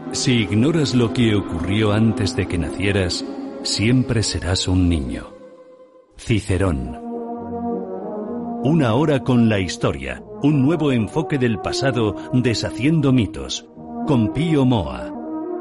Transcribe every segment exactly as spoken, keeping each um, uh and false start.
Si ignoras lo que ocurrió antes de que nacieras, siempre serás un niño. Cicerón. Una hora con la historia, un nuevo enfoque del pasado deshaciendo mitos, con Pío Moa.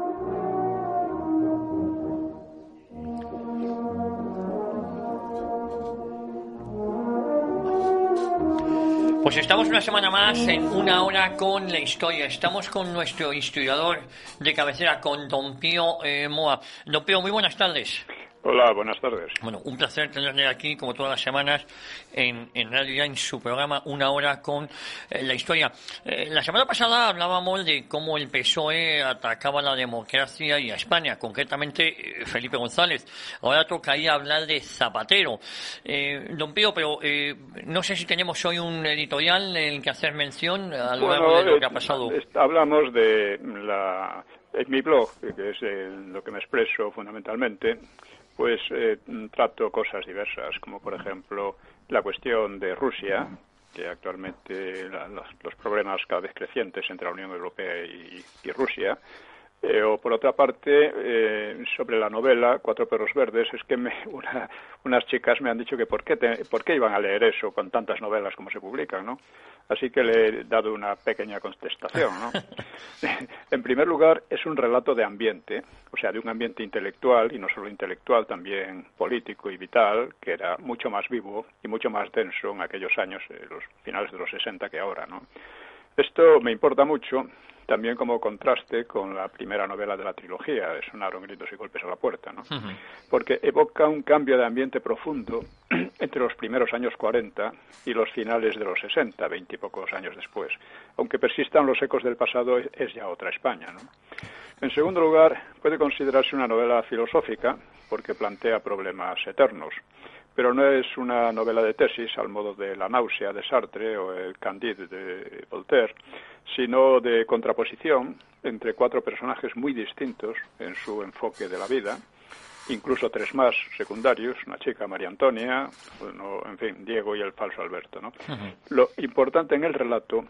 Pues estamos una semana más en Una Hora con la Historia. Estamos con nuestro historiador de cabecera, con don Pío eh, Moa. Don Pío, muy buenas tardes. Hola, buenas tardes. Bueno, un placer tenerle aquí, como todas las semanas, en, en realidad en su programa Una Hora con eh, la Historia. Eh, la semana pasada hablábamos de cómo el P S O E atacaba la democracia y a España, concretamente eh, Felipe González. Ahora tocaría hablar de Zapatero. Eh, don Pío, pero eh, no sé si tenemos hoy un editorial en el que hacer mención a lo largo bueno, de lo que ha pasado. Eh, hablamos de la... En mi blog, que es en lo que me expreso fundamentalmente, pues eh, trato cosas diversas, como por ejemplo la cuestión de Rusia, que actualmente la, los, los problemas cada vez crecientes entre la Unión Europea y, y Rusia, eh, o por otra parte eh, sobre la novela Cuatro perros verdes. Es que me, una, unas chicas me han dicho que por qué, te, por qué iban a leer eso con tantas novelas como se publican, ¿no? Así que le he dado una pequeña contestación, ¿no? En primer lugar, es un relato de ambiente, o sea, de un ambiente intelectual, y no solo intelectual, también político y vital, que era mucho más vivo y mucho más denso en aquellos años, eh, los finales de los sesenta, que ahora, ¿no? Esto me importa mucho, también como contraste con la primera novela de la trilogía, de Sonaron gritos y golpes a la puerta, ¿no? Uh-huh. Porque evoca un cambio de ambiente profundo entre los primeros años cuarenta y los finales de los sesenta, veinte y pocos años después. Aunque persistan los ecos del pasado, es ya otra España, ¿no? En segundo lugar, puede considerarse una novela filosófica, porque plantea problemas eternos, pero no es una novela de tesis al modo de La náusea de Sartre o el Candide de Voltaire, sino de contraposición entre cuatro personajes muy distintos en su enfoque de la vida, incluso tres más secundarios, una chica, María Antonia, bueno, en fin, Diego y el falso Alberto, ¿no? Uh-huh. Lo importante en el relato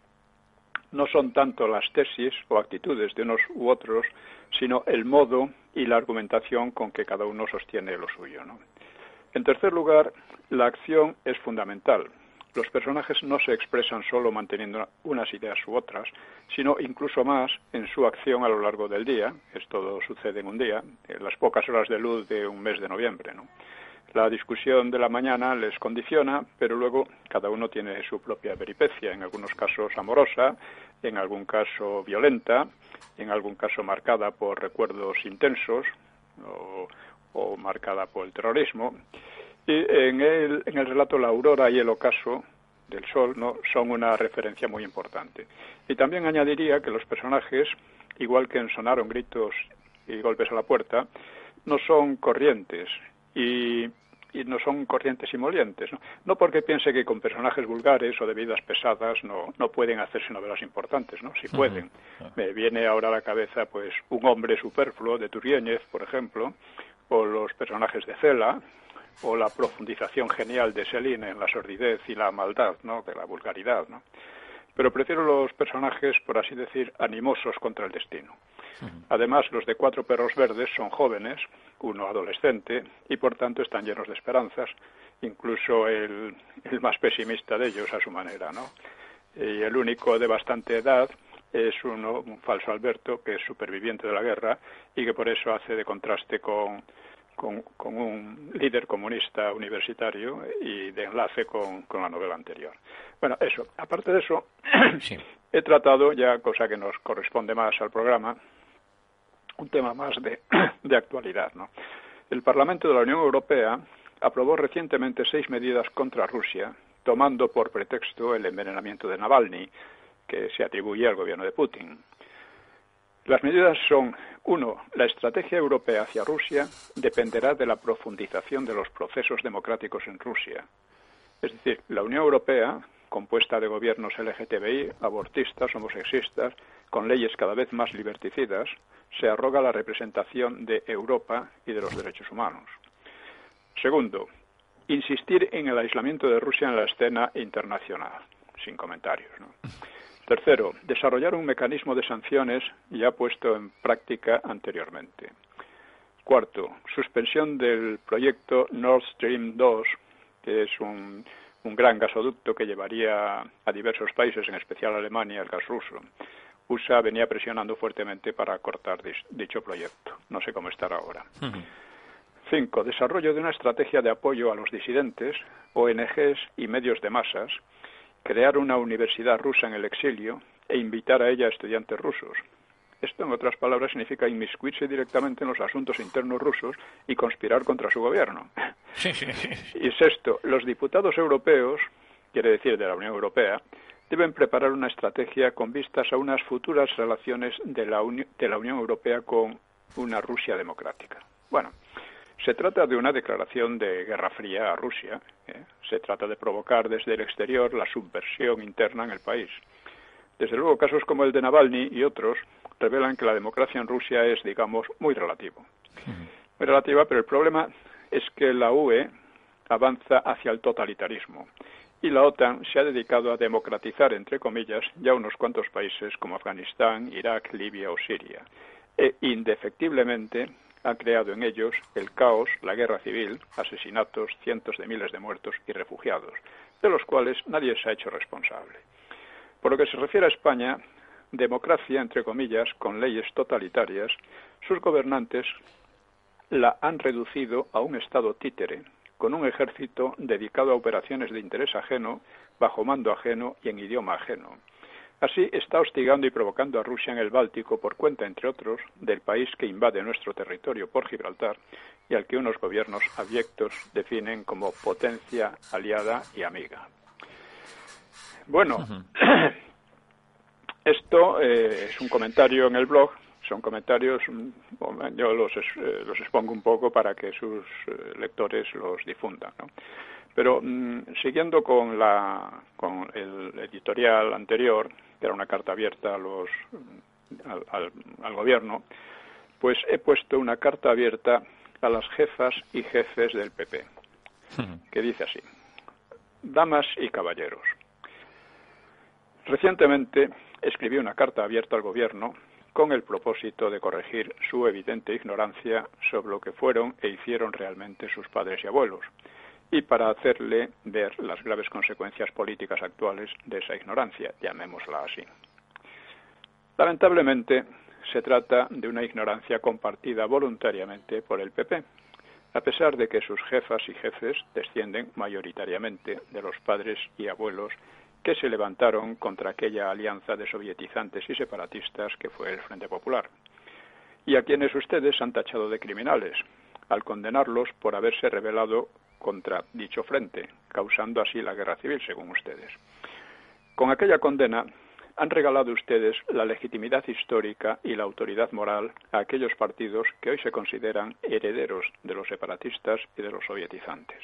no son tanto las tesis o actitudes de unos u otros, sino el modo y la argumentación con que cada uno sostiene lo suyo, ¿no? En tercer lugar, la acción es fundamental. Los personajes no se expresan solo manteniendo unas ideas u otras, sino incluso más en su acción a lo largo del día. Esto sucede en un día, en las pocas horas de luz de un mes de noviembre, ¿no? La discusión de la mañana les condiciona, pero luego cada uno tiene su propia peripecia, en algunos casos amorosa, en algún caso violenta, en algún caso marcada por recuerdos intensos o, o marcada por el terrorismo. Y en el, en el relato la aurora y el ocaso del sol, ¿no?, son una referencia muy importante. Y también añadiría que los personajes, igual que en Sonaron gritos y golpes a la puerta, no son corrientes y, y no son corrientes y molientes, ¿no? No porque piense que con personajes vulgares o de vidas pesadas no, no pueden hacerse novelas importantes, ¿no? Sí pueden. Uh-huh. Me viene ahora a la cabeza pues Un hombre superfluo de Turgéñez, por ejemplo, o los personajes de Cela, o la profundización genial de Céline en la sordidez y la maldad, ¿no?, de la vulgaridad, ¿no? Pero prefiero los personajes, por así decir, animosos contra el destino. Uh-huh. Además, los de Cuatro perros verdes son jóvenes, uno adolescente, y por tanto están llenos de esperanzas, incluso el, el más pesimista de ellos a su manera, ¿no? Y el único de bastante edad es uno, un falso Alberto, que es superviviente de la guerra y que por eso hace de contraste con Con, con un líder comunista universitario y de enlace con, con la novela anterior. Bueno, eso. Aparte de eso, sí. He tratado, ya cosa que nos corresponde más al programa, un tema más de, de actualidad, ¿no? El Parlamento de la Unión Europea aprobó recientemente seis medidas contra Rusia, tomando por pretexto el envenenamiento de Navalny, que se atribuye al gobierno de Putin. Las medidas son, uno, la estrategia europea hacia Rusia dependerá de la profundización de los procesos democráticos en Rusia. Es decir, la Unión Europea, compuesta de gobiernos L G T B I, abortistas, homosexistas, con leyes cada vez más liberticidas, se arroga la representación de Europa y de los derechos humanos. Segundo, insistir en el aislamiento de Rusia en la escena internacional, sin comentarios, ¿no? Tercero, desarrollar un mecanismo de sanciones ya puesto en práctica anteriormente. Cuarto, suspensión del proyecto Nord Stream dos, que es un, un gran gasoducto que llevaría a diversos países, en especial a Alemania, el gas ruso. U S A venía presionando fuertemente para cortar dicho proyecto. No sé cómo estará ahora. Uh-huh. Cinco, desarrollo de una estrategia de apoyo a los disidentes, O N Ges y medios de masas, crear una universidad rusa en el exilio e invitar a ella a estudiantes rusos. Esto, en otras palabras, significa inmiscuirse directamente en los asuntos internos rusos y conspirar contra su gobierno. Sí, sí, sí. Y sexto, los diputados europeos, quiere decir de la Unión Europea, deben preparar una estrategia con vistas a unas futuras relaciones de la, Uni- de la Unión Europea con una Rusia democrática. Bueno, se trata de una declaración de guerra fría a Rusia. ¿eh? Se trata de provocar desde el exterior la subversión interna en el país. Desde luego, casos como el de Navalny y otros revelan que la democracia en Rusia es, digamos, muy relativo. Muy relativa, pero el problema es que la U E avanza hacia el totalitarismo y la OTAN se ha dedicado a democratizar, entre comillas, ya unos cuantos países como Afganistán, Irak, Libia o Siria. E indefectiblemente ha creado en ellos el caos, la guerra civil, asesinatos, cientos de miles de muertos y refugiados, de los cuales nadie se ha hecho responsable. Por lo que se refiere a España, democracia, entre comillas, con leyes totalitarias, sus gobernantes la han reducido a un estado títere, con un ejército dedicado a operaciones de interés ajeno, bajo mando ajeno y en idioma ajeno. Así está hostigando y provocando a Rusia en el Báltico por cuenta, entre otros, del país que invade nuestro territorio por Gibraltar y al que unos gobiernos abyectos definen como potencia aliada y amiga. Bueno, uh-huh. Esto eh, es un comentario en el blog, son comentarios, yo los, eh, los expongo un poco para que sus eh, lectores los difundan, ¿no? Pero mmm, siguiendo con, la, con el editorial anterior, que era una carta abierta a los, al, al, al gobierno, pues he puesto una carta abierta a las jefas y jefes del P P, que dice así: damas y caballeros, recientemente escribí una carta abierta al gobierno con el propósito de corregir su evidente ignorancia sobre lo que fueron e hicieron realmente sus padres y abuelos, y para hacerle ver las graves consecuencias políticas actuales de esa ignorancia, llamémosla así. Lamentablemente, se trata de una ignorancia compartida voluntariamente por el P P, a pesar de que sus jefas y jefes descienden mayoritariamente de los padres y abuelos que se levantaron contra aquella alianza de sovietizantes y separatistas que fue el Frente Popular, y a quienes ustedes han tachado de criminales, al condenarlos por haberse rebelado contra dicho frente, causando así la guerra civil, según ustedes. Con aquella condena han regalado ustedes la legitimidad histórica y la autoridad moral a aquellos partidos que hoy se consideran herederos de los separatistas y de los sovietizantes.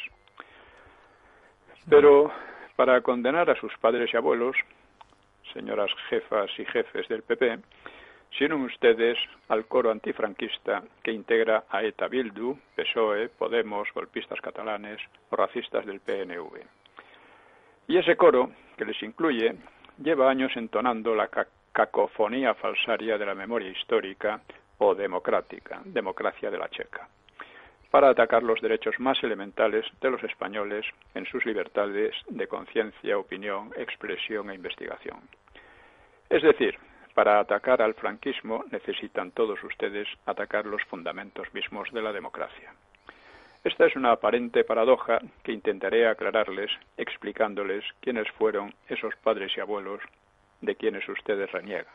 Pero para condenar a sus padres y abuelos, señoras jefas y jefes del P P, se unen ustedes al coro antifranquista que integra a ETA, Bildu, P S O E, Podemos, golpistas catalanes o racistas del P N V. Y ese coro, que les incluye, lleva años entonando la cacofonía falsaria de la memoria histórica o democrática, democracia de la Checa, para atacar los derechos más elementales de los españoles en sus libertades de conciencia, opinión, expresión e investigación. Es decir, para atacar al franquismo necesitan todos ustedes atacar los fundamentos mismos de la democracia. Esta es una aparente paradoja que intentaré aclararles explicándoles quiénes fueron esos padres y abuelos de quienes ustedes reniegan,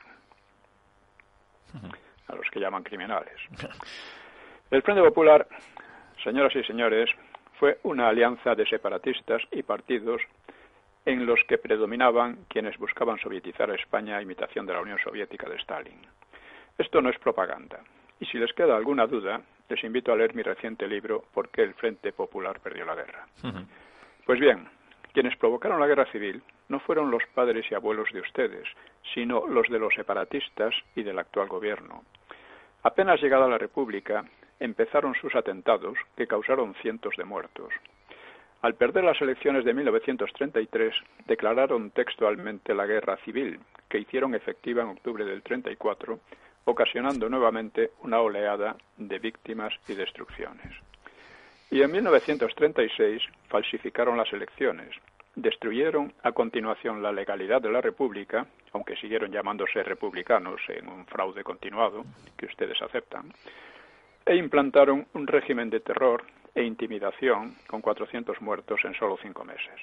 a los que llaman criminales. El Frente Popular, señoras y señores, fue una alianza de separatistas y partidos en los que predominaban quienes buscaban sovietizar a España a imitación de la Unión Soviética de Stalin. Esto no es propaganda, y si les queda alguna duda, les invito a leer mi reciente libro ¿Por qué el Frente Popular perdió la guerra? Uh-huh. Pues bien, quienes provocaron la guerra civil no fueron los padres y abuelos de ustedes, sino los de los separatistas y del actual gobierno. Apenas llegada la República, empezaron sus atentados que causaron cientos de muertos. al perder las elecciones de mil novecientos treinta y tres, declararon textualmente la guerra civil, que hicieron efectiva en octubre del treinta y cuatro, ocasionando nuevamente una oleada de víctimas y destrucciones. Y en mil novecientos treinta y seis falsificaron las elecciones, destruyeron a continuación la legalidad de la República, aunque siguieron llamándose republicanos en un fraude continuado que ustedes aceptan, e implantaron un régimen de terror e intimidación con cuatrocientos muertos en solo cinco meses.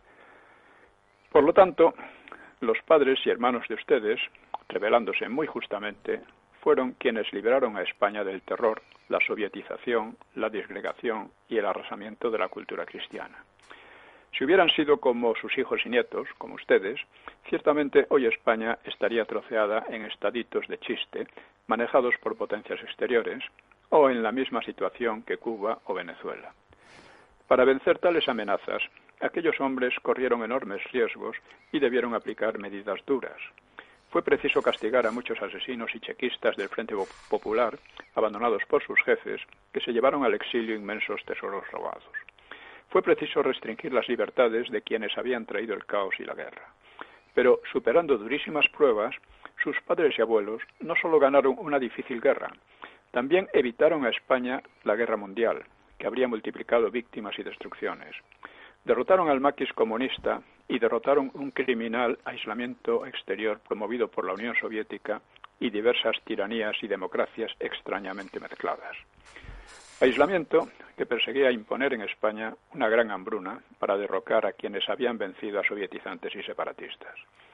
Por lo tanto, los padres y hermanos de ustedes, rebelándose muy justamente, fueron quienes liberaron a España del terror, la sovietización, la disgregación y el arrasamiento de la cultura cristiana. Si hubieran sido como sus hijos y nietos, como ustedes, ciertamente hoy España estaría troceada en estaditos de chiste, manejados por potencias exteriores, o en la misma situación que Cuba o Venezuela. Para vencer tales amenazas, aquellos hombres corrieron enormes riesgos y debieron aplicar medidas duras. Fue preciso castigar a muchos asesinos y chequistas del Frente Popular, abandonados por sus jefes, que se llevaron al exilio inmensos tesoros robados. Fue preciso restringir las libertades de quienes habían traído el caos y la guerra. Pero, superando durísimas pruebas, sus padres y abuelos no solo ganaron una difícil guerra, también evitaron a España la guerra mundial, que habría multiplicado víctimas y destrucciones. Derrotaron al maquis comunista y derrotaron un criminal aislamiento exterior promovido por la Unión Soviética y diversas tiranías y democracias extrañamente mezcladas. Aislamiento que perseguía imponer en España una gran hambruna para derrocar a quienes habían vencido a sovietizantes y separatistas.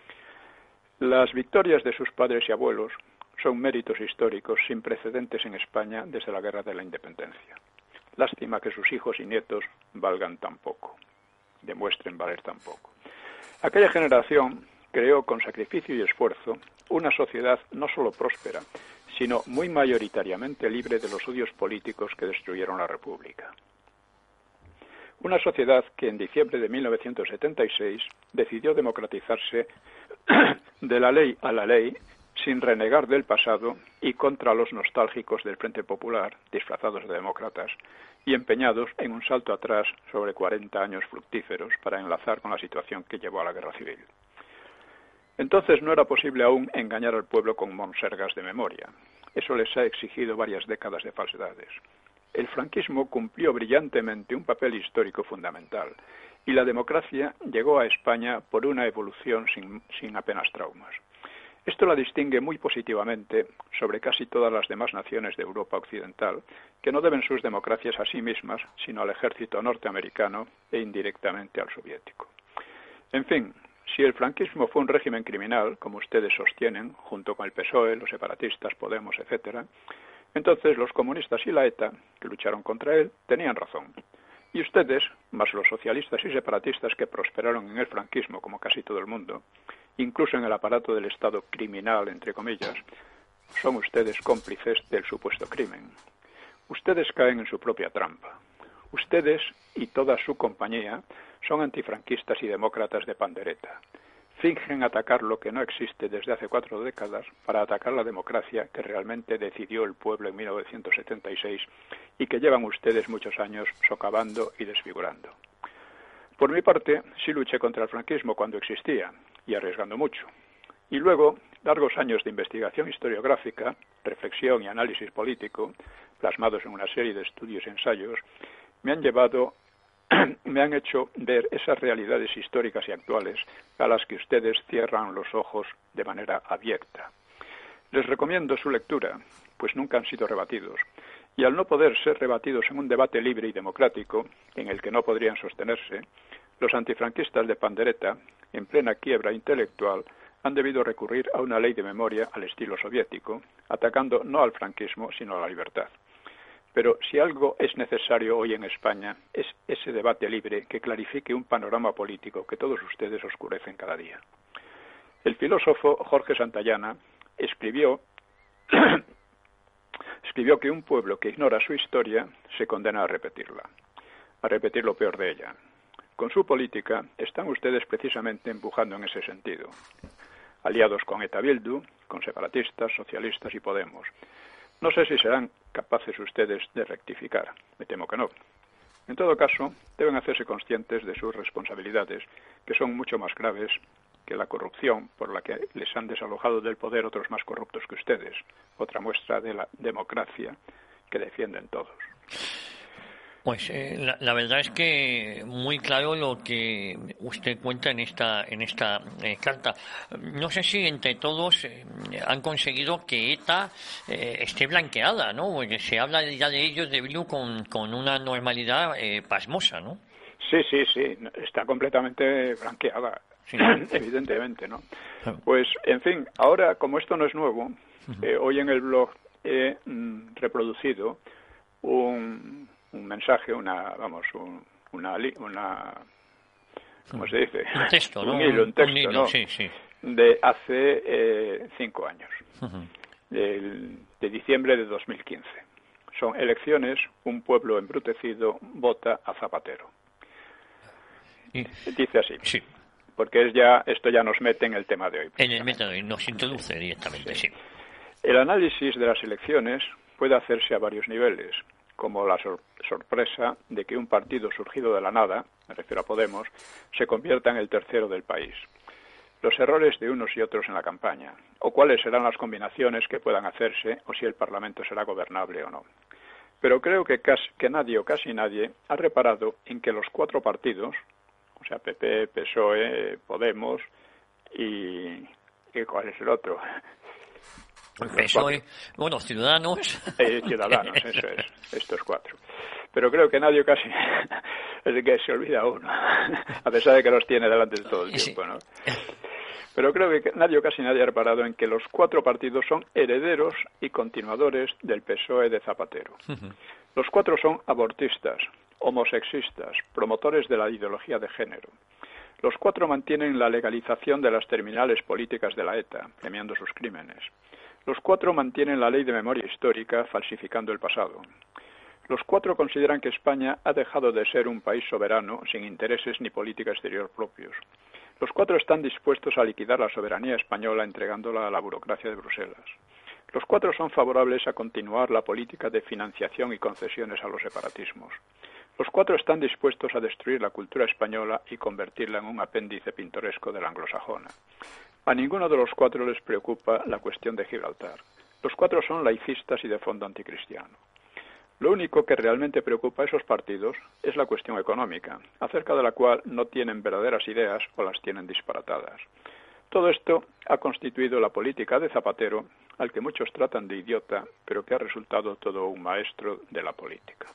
Las victorias de sus padres y abuelos son méritos históricos sin precedentes en España desde la Guerra de la Independencia. Lástima que sus hijos y nietos valgan tan poco, demuestren valer tan poco. Aquella generación creó con sacrificio y esfuerzo una sociedad no solo próspera, sino muy mayoritariamente libre de los odios políticos que destruyeron la República. Una sociedad que en diciembre de mil novecientos setenta y seis decidió democratizarse de la ley a la ley, sin renegar del pasado y contra los nostálgicos del Frente Popular, disfrazados de demócratas, y empeñados en un salto atrás sobre cuarenta años fructíferos para enlazar con la situación que llevó a la guerra civil. Entonces no era posible aún engañar al pueblo con monsergas de memoria. Eso les ha exigido varias décadas de falsedades. El franquismo cumplió brillantemente un papel histórico fundamental y la democracia llegó a España por una evolución sin, sin apenas traumas. Esto la distingue muy positivamente sobre casi todas las demás naciones de Europa occidental, que no deben sus democracias a sí mismas, sino al ejército norteamericano e indirectamente al soviético. En fin, si el franquismo fue un régimen criminal, como ustedes sostienen, junto con el P S O E, los separatistas, Podemos, etcétera, entonces los comunistas y la ETA, que lucharon contra él, tenían razón. Y ustedes, más los socialistas y separatistas que prosperaron en el franquismo, como casi todo el mundo, incluso en el aparato del Estado criminal, entre comillas, son ustedes cómplices del supuesto crimen. Ustedes caen en su propia trampa. Ustedes y toda su compañía son antifranquistas y demócratas de pandereta. Fingen atacar lo que no existe desde hace cuatro décadas para atacar la democracia que realmente decidió el pueblo en mil novecientos setenta y seis y que llevan ustedes muchos años socavando y desfigurando. Por mi parte, sí luché contra el franquismo cuando existía, y arriesgando mucho. Y luego, largos años de investigación historiográfica, reflexión y análisis político, plasmados en una serie de estudios y ensayos, me han llevado, me han hecho ver esas realidades históricas y actuales a las que ustedes cierran los ojos de manera abierta. Les recomiendo su lectura, pues nunca han sido rebatidos, y al no poder ser rebatidos en un debate libre y democrático, en el que no podrían sostenerse, los antifranquistas de pandereta, en plena quiebra intelectual, han debido recurrir a una ley de memoria al estilo soviético, atacando no al franquismo, sino a la libertad. Pero si algo es necesario hoy en España, es ese debate libre que clarifique un panorama político que todos ustedes oscurecen cada día. El filósofo Jorge Santayana escribió, escribió que un pueblo que ignora su historia se condena a repetirla, a repetir lo peor de ella. Con su política están ustedes precisamente empujando en ese sentido, aliados con ETA Bildu, con separatistas, socialistas y Podemos. No sé si serán capaces ustedes de rectificar, me temo que no. En todo caso, deben hacerse conscientes de sus responsabilidades, que son mucho más graves que la corrupción por la que les han desalojado del poder otros más corruptos que ustedes, otra muestra de la democracia que defienden todos. Pues eh, la, la verdad es que muy claro lo que usted cuenta en esta en esta eh, carta. No sé si entre todos eh, han conseguido que ETA eh, esté blanqueada, ¿no? Porque se habla ya de ellos, de Bildu, con, con una normalidad eh, pasmosa, ¿no? Sí, sí, sí, está completamente blanqueada, sí. Evidentemente, ¿no? Claro. Pues, en fin, ahora, como esto no es nuevo, uh-huh. eh, hoy en el blog he mm, reproducido un... un mensaje, una, vamos, un, una, una, ¿cómo se dice? Un texto, un ¿no? hilo, un texto, un hilo, ¿no? Sí, sí. De hace eh, cinco años, uh-huh. de, de diciembre de dos mil quince. Son elecciones, un pueblo embrutecido vota a Zapatero. Y... Dice así. Sí. Porque es ya, esto ya nos mete en el tema de hoy. En el método, nos introduce directamente, sí. sí. El análisis de las elecciones puede hacerse a varios niveles, como la sor- sorpresa de que un partido surgido de la nada, me refiero a Podemos, se convierta en el tercero del país, los errores de unos y otros en la campaña, o cuáles serán las combinaciones que puedan hacerse, o si el Parlamento será gobernable o no. Pero creo que, casi, que nadie o casi nadie ha reparado en que los cuatro partidos, o sea, P P, P S O E, Podemos y... ¿y cuál es el otro? El P S O E, bueno, Ciudadanos. Eh, ciudadanos, eso es, estos cuatro. Pero creo que nadie casi, es que se olvida uno, a pesar de que los tiene delante de todo el tiempo, ¿no? Pero creo que nadie o casi nadie ha reparado en que los cuatro partidos son herederos y continuadores del P S O E de Zapatero. Uh-huh. Los cuatro son abortistas, homosexistas, promotores de la ideología de género. Los cuatro mantienen la legalización de las terminales políticas de la ETA, premiando sus crímenes. Los cuatro mantienen la ley de memoria histórica, falsificando el pasado. Los cuatro consideran que España ha dejado de ser un país soberano, sin intereses ni política exterior propios. Los cuatro están dispuestos a liquidar la soberanía española entregándola a la burocracia de Bruselas. Los cuatro son favorables a continuar la política de financiación y concesiones a los separatismos. Los cuatro están dispuestos a destruir la cultura española y convertirla en un apéndice pintoresco de la anglosajona. A ninguno de los cuatro les preocupa la cuestión de Gibraltar. Los cuatro son laicistas y de fondo anticristiano. Lo único que realmente preocupa a esos partidos es la cuestión económica, acerca de la cual no tienen verdaderas ideas o las tienen disparatadas. Todo esto ha constituido la política de Zapatero, al que muchos tratan de idiota, pero que ha resultado todo un maestro de la política.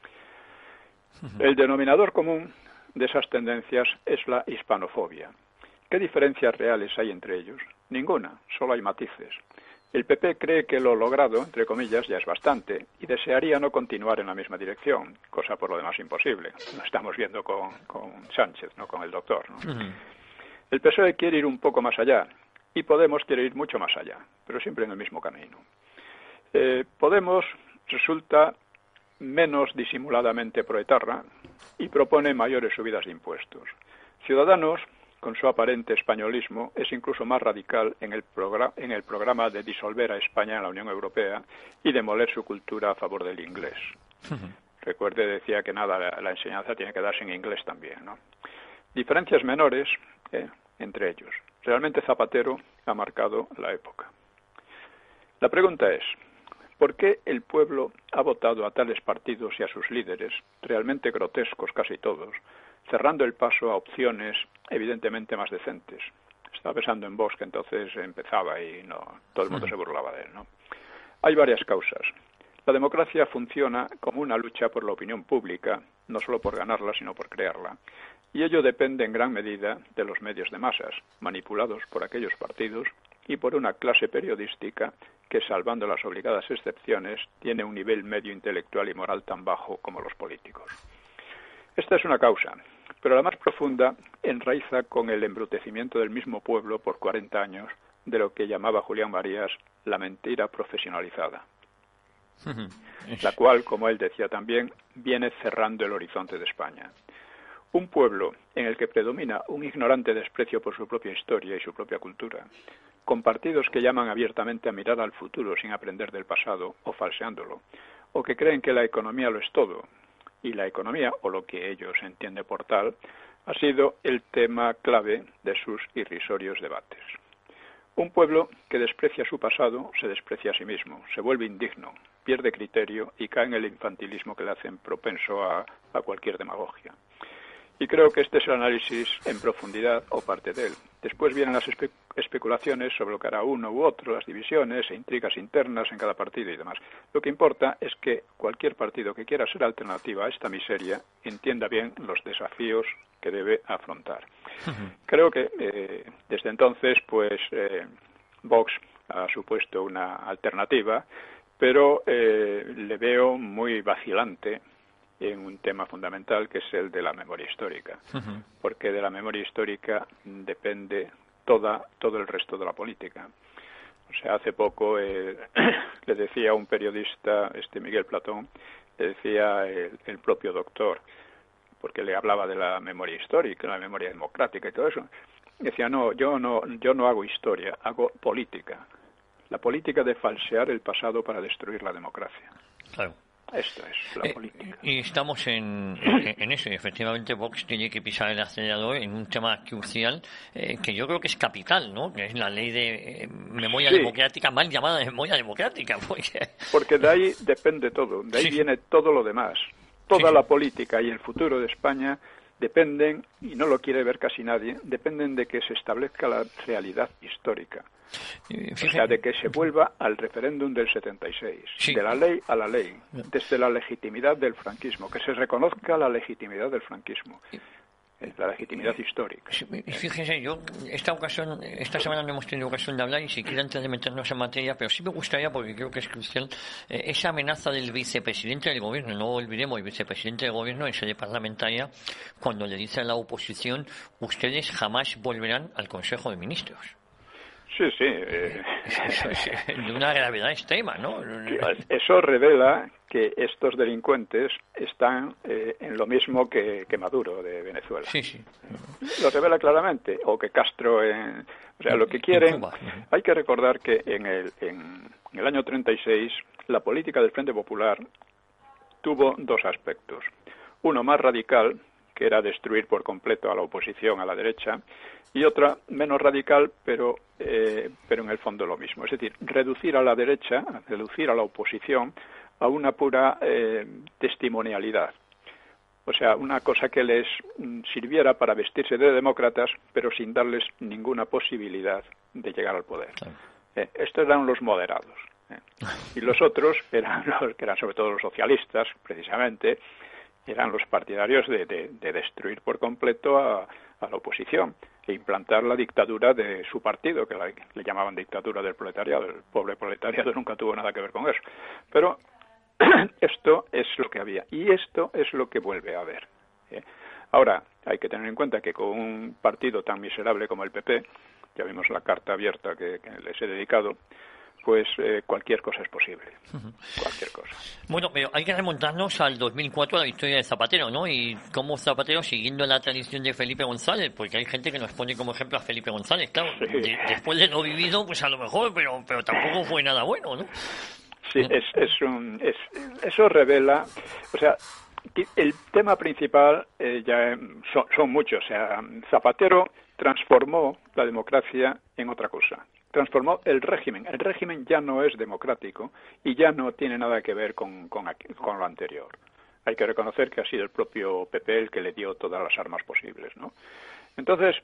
El denominador común de esas tendencias es la hispanofobia. ¿Qué diferencias reales hay entre ellos? Ninguna, solo hay matices. El P P cree que lo logrado, entre comillas, ya es bastante y desearía no continuar en la misma dirección, cosa por lo demás imposible. Lo estamos viendo con, con Sánchez, no con el doctor, ¿no? Uh-huh. El P S O E quiere ir un poco más allá y Podemos quiere ir mucho más allá, pero siempre en el mismo camino. Eh, Podemos resulta menos disimuladamente proetarra y propone mayores subidas de impuestos. Ciudadanos, con su aparente españolismo, es incluso más radical en el, programa, en el programa de disolver a España en la Unión Europea y demoler su cultura a favor del inglés. Uh-huh. Recuerde, decía que nada, la, la enseñanza tiene que darse en inglés también, ¿no? Diferencias menores eh, entre ellos. Realmente Zapatero ha marcado la época. La pregunta es, ¿por qué el pueblo ha votado a tales partidos y a sus líderes, realmente grotescos casi todos, cerrando el paso a opciones evidentemente más decentes? Estaba pensando en Vox, que entonces empezaba y no todo el mundo se burlaba de él, ¿no? Hay varias causas. La democracia funciona como una lucha por la opinión pública, no solo por ganarla, sino por crearla. Y ello depende en gran medida de los medios de masas, manipulados por aquellos partidos y por una clase periodística que, salvando las obligadas excepciones, tiene un nivel medio intelectual y moral tan bajo como los políticos. Esta es una causa, pero la más profunda enraiza con el embrutecimiento del mismo pueblo por cuarenta años de lo que llamaba Julián Marías la mentira profesionalizada, la cual, como él decía también, viene cerrando el horizonte de España. Un pueblo en el que predomina un ignorante desprecio por su propia historia y su propia cultura, con partidos que llaman abiertamente a mirar al futuro sin aprender del pasado o falseándolo, o que creen que la economía lo es todo, y la economía, o lo que ellos entienden por tal, ha sido el tema clave de sus irrisorios debates. Un pueblo que desprecia su pasado se desprecia a sí mismo, se vuelve indigno, pierde criterio y cae en el infantilismo que le hacen propenso a, a cualquier demagogia. Y creo que este es el análisis en profundidad o parte de él. Después vienen las espe- especulaciones sobre lo que hará uno u otro, las divisiones e intrigas internas en cada partido y demás. Lo que importa es que cualquier partido que quiera ser alternativa a esta miseria entienda bien los desafíos que debe afrontar. Uh-huh. Creo que eh, desde entonces, pues, eh, Vox ha supuesto una alternativa, pero eh, le veo muy vacilante en un tema fundamental que es el de la memoria histórica, uh-huh. porque de la memoria histórica depende toda todo el resto de la política. O sea, hace poco eh, le decía a un periodista, este Miguel Platón, le decía el, el propio doctor, porque le hablaba de la memoria histórica, la memoria democrática y todo eso. Decía, no, yo no, yo no hago historia, hago política. La política de falsear el pasado para destruir la democracia. Claro. Esto es la eh, política. Y estamos en, en, en eso, y efectivamente Vox tiene que pisar el acelerador en un tema crucial eh, que yo creo que es capital, ¿no? Que es la ley de eh, memoria sí. democrática, mal llamada memoria democrática. Porque... porque de ahí depende todo, de ahí sí. viene todo lo demás. Toda sí. la política y el futuro de España dependen, y no lo quiere ver casi nadie, dependen de que se establezca la realidad histórica. Fíjate. O sea, de que se vuelva al referéndum del setenta y seis, sí. de la ley a la ley, desde la legitimidad del franquismo, que se reconozca la legitimidad del franquismo, la legitimidad histórica. Sí, fíjese, yo esta ocasión, esta semana no hemos tenido ocasión de hablar, y si quiere antes de meternos en materia, pero sí me gustaría, porque creo que es crucial, eh, esa amenaza del vicepresidente del gobierno. No olvidemos, el vicepresidente del gobierno en sede parlamentaria, cuando le dice a la oposición, ustedes jamás volverán al Consejo de Ministros. Sí, sí. Eh, de una gravedad extrema, ¿no? Eso revela que estos delincuentes están eh, en lo mismo que, que Maduro de Venezuela. Sí, sí. Lo revela claramente. O que Castro en... O sea, lo que quieren... Hay que recordar que en el, en, en el año treinta y seis la política del Frente Popular tuvo dos aspectos. Uno más radical, que era destruir por completo a la oposición, a la derecha, y otra menos radical, pero eh, pero en el fondo lo mismo. Es decir, reducir a la derecha, reducir a la oposición a una pura eh, testimonialidad. O sea, una cosa que les sirviera para vestirse de demócratas, pero sin darles ninguna posibilidad de llegar al poder. Eh, estos eran los moderados. Eh. Y los otros eran los que eran sobre todo los socialistas, precisamente, eran los partidarios de, de, de destruir por completo a, a la oposición e implantar la dictadura de su partido, que la, le llamaban dictadura del proletariado. El pobre proletariado nunca tuvo nada que ver con eso. Pero esto es lo que había, y esto es lo que vuelve a haber. ¿eh? Ahora, hay que tener en cuenta que con un partido tan miserable como el P P, ya vimos la carta abierta que, que les he dedicado, pues eh, cualquier cosa es posible, uh-huh. cualquier cosa. Bueno, pero hay que remontarnos al dos mil cuatro, a la historia de Zapatero, ¿no? Y cómo Zapatero, siguiendo la tradición de Felipe González, porque hay gente que nos pone como ejemplo a Felipe González, claro, sí. de, después de lo vivido, pues a lo mejor, pero pero tampoco fue nada bueno, ¿no? Sí, es, es un, es, eso revela, o sea, el tema principal eh, ya son, son muchos, o sea, Zapatero transformó la democracia en otra cosa. Transformó el régimen. El régimen ya no es democrático y ya no tiene nada que ver con, con, con lo anterior. Hay que reconocer que ha sido el propio P P el que le dio todas las armas posibles, ¿no? Entonces,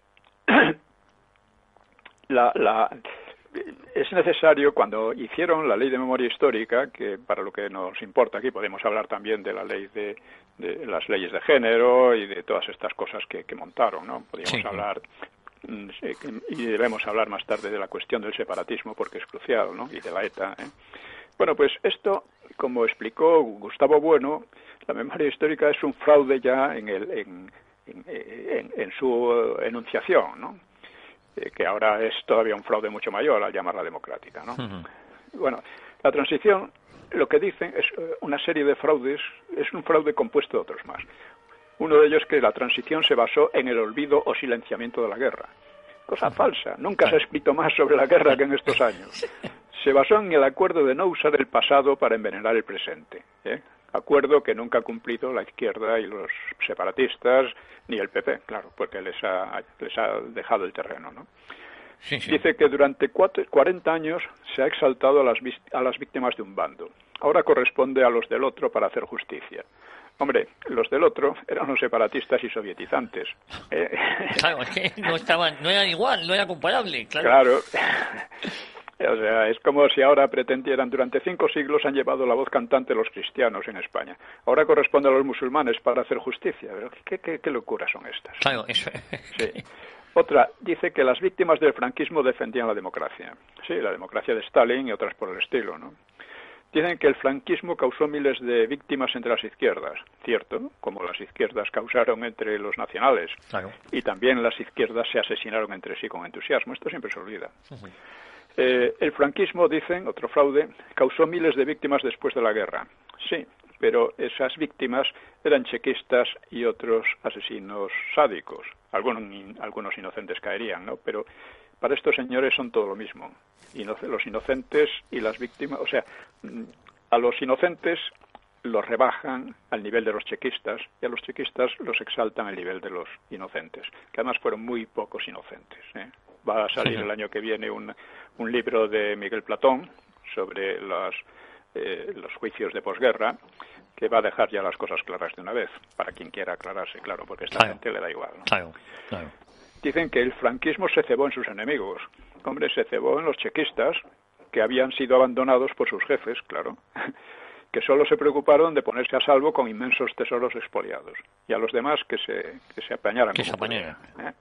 la, la, es necesario, cuando hicieron la ley de memoria histórica, que para lo que nos importa aquí podemos hablar también de la ley de, de las leyes de género y de todas estas cosas que, que montaron, ¿no? Podríamos sí. hablar... y debemos hablar más tarde de la cuestión del separatismo porque es crucial, ¿no? Y de la ETA, ¿eh? Bueno, pues esto, como explicó Gustavo Bueno, la memoria histórica es un fraude ya en, el, en, en, en, en su enunciación, ¿no? Eh, que ahora es todavía un fraude mucho mayor al llamarla democrática, ¿no? Uh-huh. Bueno, la transición, lo que dicen es una serie de fraudes, es un fraude compuesto de otros más. Uno de ellos es que la transición se basó en el olvido o silenciamiento de la guerra. Cosa falsa. Nunca se ha escrito más sobre la guerra que en estos años. Se basó en el acuerdo de no usar el pasado para envenenar el presente. ¿eh? acuerdo que nunca ha cumplido la izquierda y los separatistas, ni el P P, claro, porque les ha, les ha dejado el terreno, ¿no? Sí, sí. Dice que durante cuarenta años se ha exaltado a las, a las víctimas de un bando. Ahora corresponde a los del otro para hacer justicia. Hombre, los del otro eran los separatistas y sovietizantes. ¿eh? Claro, es que no estaban, no era igual, no era comparable. Claro. Claro. O sea, es como si ahora pretendieran, durante cinco siglos han llevado la voz cantante los cristianos en España. Ahora corresponde a los musulmanes para hacer justicia. ¿Qué, qué, qué locuras son estas? Claro, eso. Sí. Otra, dice que las víctimas del franquismo defendían la democracia. Sí, la democracia de Stalin y otras por el estilo, ¿no? Dicen que el franquismo causó miles de víctimas entre las izquierdas, cierto, ¿no? Como las izquierdas causaron entre los nacionales. Claro. Y también las izquierdas se asesinaron entre sí con entusiasmo. Esto siempre se olvida. Uh-huh. Eh, el franquismo, dicen, otro fraude, causó miles de víctimas después de la guerra. Sí, pero esas víctimas eran chequistas y otros asesinos sádicos. Algunos, algunos inocentes caerían, ¿no? Pero para estos señores son todo lo mismo. Inoc- los inocentes y las víctimas, o sea, a los inocentes los rebajan al nivel de los chequistas y a los chequistas los exaltan al nivel de los inocentes, que además fueron muy pocos inocentes, ¿eh? Va a salir el año que viene un, un libro de Miguel Platón sobre las, eh, los juicios de posguerra, que va a dejar ya las cosas claras de una vez, para quien quiera aclararse, claro, porque a esta claro. gente le da igual, ¿no? Claro, claro. Dicen que el franquismo se cebó en sus enemigos. Hombre, se cebó en los chequistas, que habían sido abandonados por sus jefes, claro, que solo se preocuparon de ponerse a salvo con inmensos tesoros expoliados, y a los demás que se, que se apañaran. Que se apañaran. ¿eh?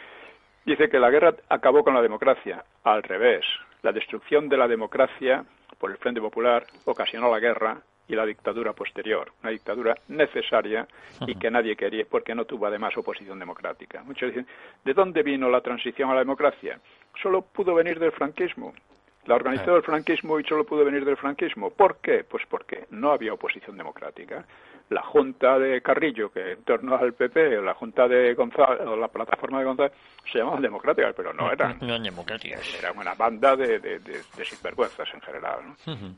Dice que la guerra acabó con la democracia. Al revés, la destrucción de la democracia por el Frente Popular ocasionó la guerra y la dictadura posterior, una dictadura necesaria y que nadie quería, porque no tuvo además oposición democrática. Muchos dicen, ¿de dónde vino la transición a la democracia? Solo pudo venir del franquismo. La organizó el franquismo y solo pudo venir del franquismo. ¿Por qué? Pues porque no había oposición democrática. La Junta de Carrillo, que en torno al P P, la Junta de González, o la plataforma de González, se llamaban democráticas, pero no eran. No eran democráticas. Eran una banda de, de, de, de sinvergüenzas en general, ¿no? Uh-huh.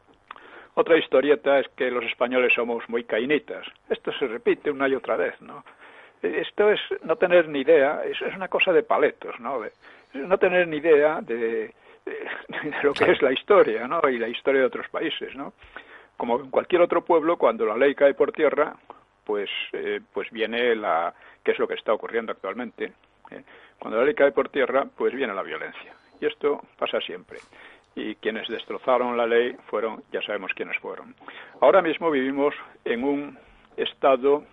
Otra historieta es que los españoles somos muy cainitas. Esto se repite una y otra vez, ¿no? Esto es no tener ni idea, es, es una cosa de paletos, ¿no? De, no tener ni idea de, de, de lo que es la historia, ¿no? Y la historia de otros países, ¿no? Como en cualquier otro pueblo, cuando la ley cae por tierra, pues, eh, pues viene la... ¿Qué es lo que está ocurriendo actualmente? ¿eh? Cuando la ley cae por tierra, pues viene la violencia. Y esto pasa siempre. Y quienes destrozaron la ley fueron, ya sabemos quiénes fueron. Ahora mismo vivimos en un estado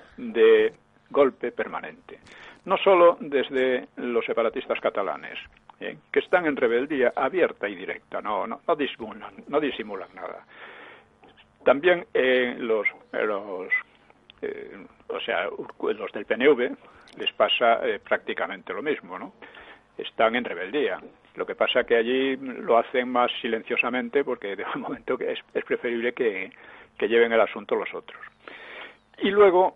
de golpe permanente. No solo desde los separatistas catalanes, ¿eh? que están en rebeldía abierta y directa, no, no, no disimulan, no disimulan nada. También eh, los, los eh, o sea, los del P N V les pasa eh, prácticamente lo mismo, ¿no? Están en rebeldía. Lo que pasa que allí lo hacen más silenciosamente porque de un momento que es, es preferible que, que lleven el asunto los otros. Y luego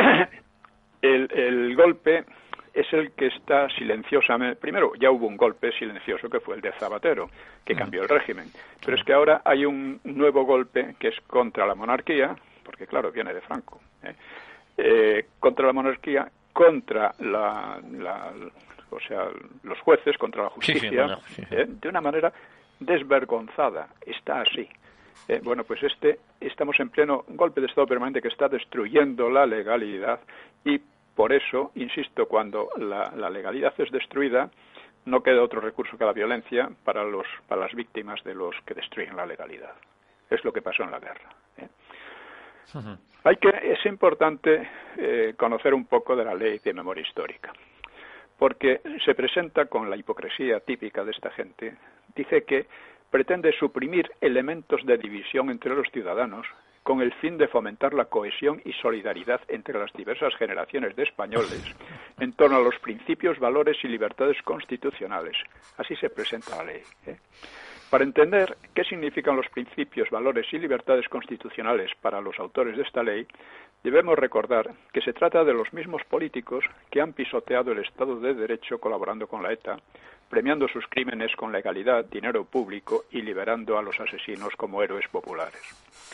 el, el golpe es el que está silenciosamente... Primero, ya hubo un golpe silencioso que fue el de Zapatero, que cambió el régimen. Pero es que ahora hay un nuevo golpe que es contra la monarquía, porque claro, viene de Franco, ¿eh? Eh, contra la monarquía, contra la, la... o sea, los jueces, contra la justicia, sí, sí, bueno, sí, sí. ¿eh? de una manera desvergonzada. Está así. Eh, bueno, pues este estamos en pleno golpe de Estado permanente que está destruyendo la legalidad y por eso, insisto, cuando la, la legalidad es destruida, no queda otro recurso que la violencia para los para las víctimas de los que destruyen la legalidad. Es lo que pasó en la guerra. ¿eh? Uh-huh. Hay que es importante eh, conocer un poco de la ley de memoria histórica, porque se presenta con la hipocresía típica de esta gente. Dice que pretende suprimir elementos de división entre los ciudadanos con el fin de fomentar la cohesión y solidaridad entre las diversas generaciones de españoles en torno a los principios, valores y libertades constitucionales. Así se presenta la ley, ¿eh? Para entender qué significan los principios, valores y libertades constitucionales para los autores de esta ley, debemos recordar que se trata de los mismos políticos que han pisoteado el Estado de Derecho colaborando con la ETA, premiando sus crímenes con legalidad, dinero público y liberando a los asesinos como héroes populares.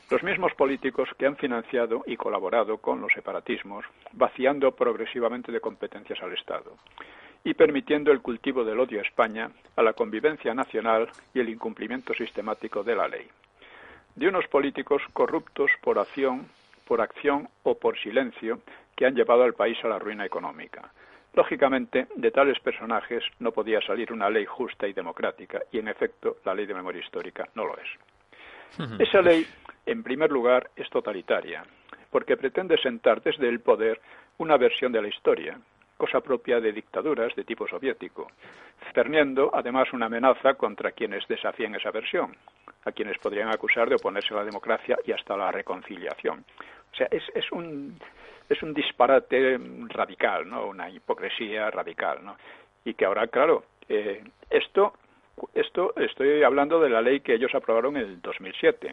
Los mismos políticos que han financiado y colaborado con los separatismos, vaciando progresivamente de competencias al Estado y permitiendo el cultivo del odio a España, a la convivencia nacional y el incumplimiento sistemático de la ley. De unos políticos corruptos por acción, por acción o por silencio que han llevado al país a la ruina económica. Lógicamente, de tales personajes no podía salir una ley justa y democrática, y en efecto, la ley de memoria histórica no lo es. Esa ley, en primer lugar, es totalitaria, porque pretende sentar desde el poder una versión de la historia, cosa propia de dictaduras de tipo soviético, cerniendo además una amenaza contra quienes desafíen esa versión, a quienes podrían acusar de oponerse a la democracia y hasta a la reconciliación. O sea, es, es un es un disparate radical, ¿no? Una hipocresía radical, ¿no? Y que ahora, claro, eh, esto esto estoy hablando de la ley que ellos aprobaron en el dos mil siete.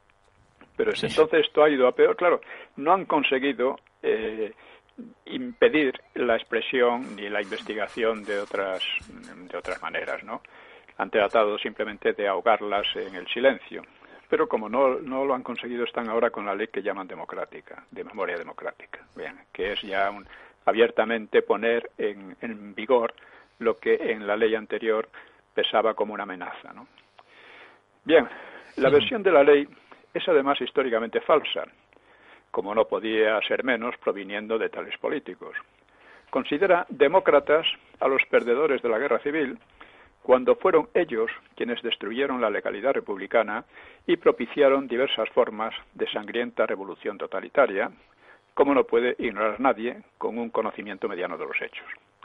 Pero desde sí. entonces esto ha ido a peor. Claro, no han conseguido eh, impedir la expresión ni la investigación de otras de otras maneras, ¿no? Han tratado simplemente de ahogarlas en el silencio. Pero como no, no lo han conseguido, están ahora con la ley que llaman democrática, de memoria democrática, bien, que es ya un, abiertamente poner en, en vigor lo que en la ley anterior pesaba como una amenaza, ¿no? Bien, la versión de la ley es además históricamente falsa, como no podía ser menos proviniendo de tales políticos. Considera demócratas a los perdedores de la guerra civil, cuando fueron ellos quienes destruyeron la legalidad republicana y propiciaron diversas formas de sangrienta revolución totalitaria, como no puede ignorar nadie con un conocimiento mediano de los hechos.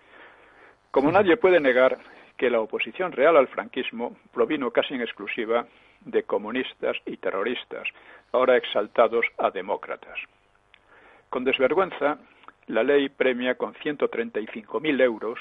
Como nadie puede negar que la oposición real al franquismo provino casi en exclusiva de comunistas y terroristas, ahora exaltados a demócratas. Con desvergüenza, la ley premia con ciento treinta y cinco mil euros,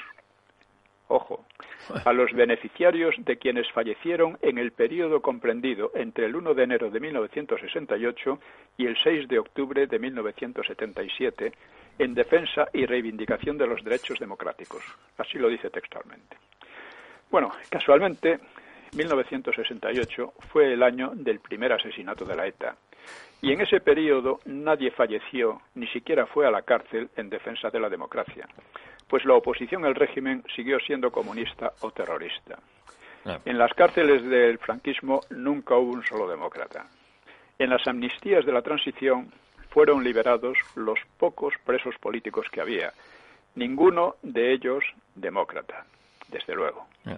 ojo, a los beneficiarios de quienes fallecieron en el periodo comprendido entre el uno de enero de mil novecientos sesenta y ocho y el seis de octubre de mil novecientos setenta y siete en defensa y reivindicación de los derechos democráticos. Así lo dice textualmente. Bueno, casualmente, mil novecientos sesenta y ocho fue el año del primer asesinato de la ETA. Y en ese periodo nadie falleció, ni siquiera fue a la cárcel en defensa de la democracia, pues la oposición al régimen siguió siendo comunista o terrorista. En las cárceles del franquismo nunca hubo un solo demócrata. En las amnistías de la transición fueron liberados los pocos presos políticos que había, ninguno de ellos demócrata, desde luego. Yeah.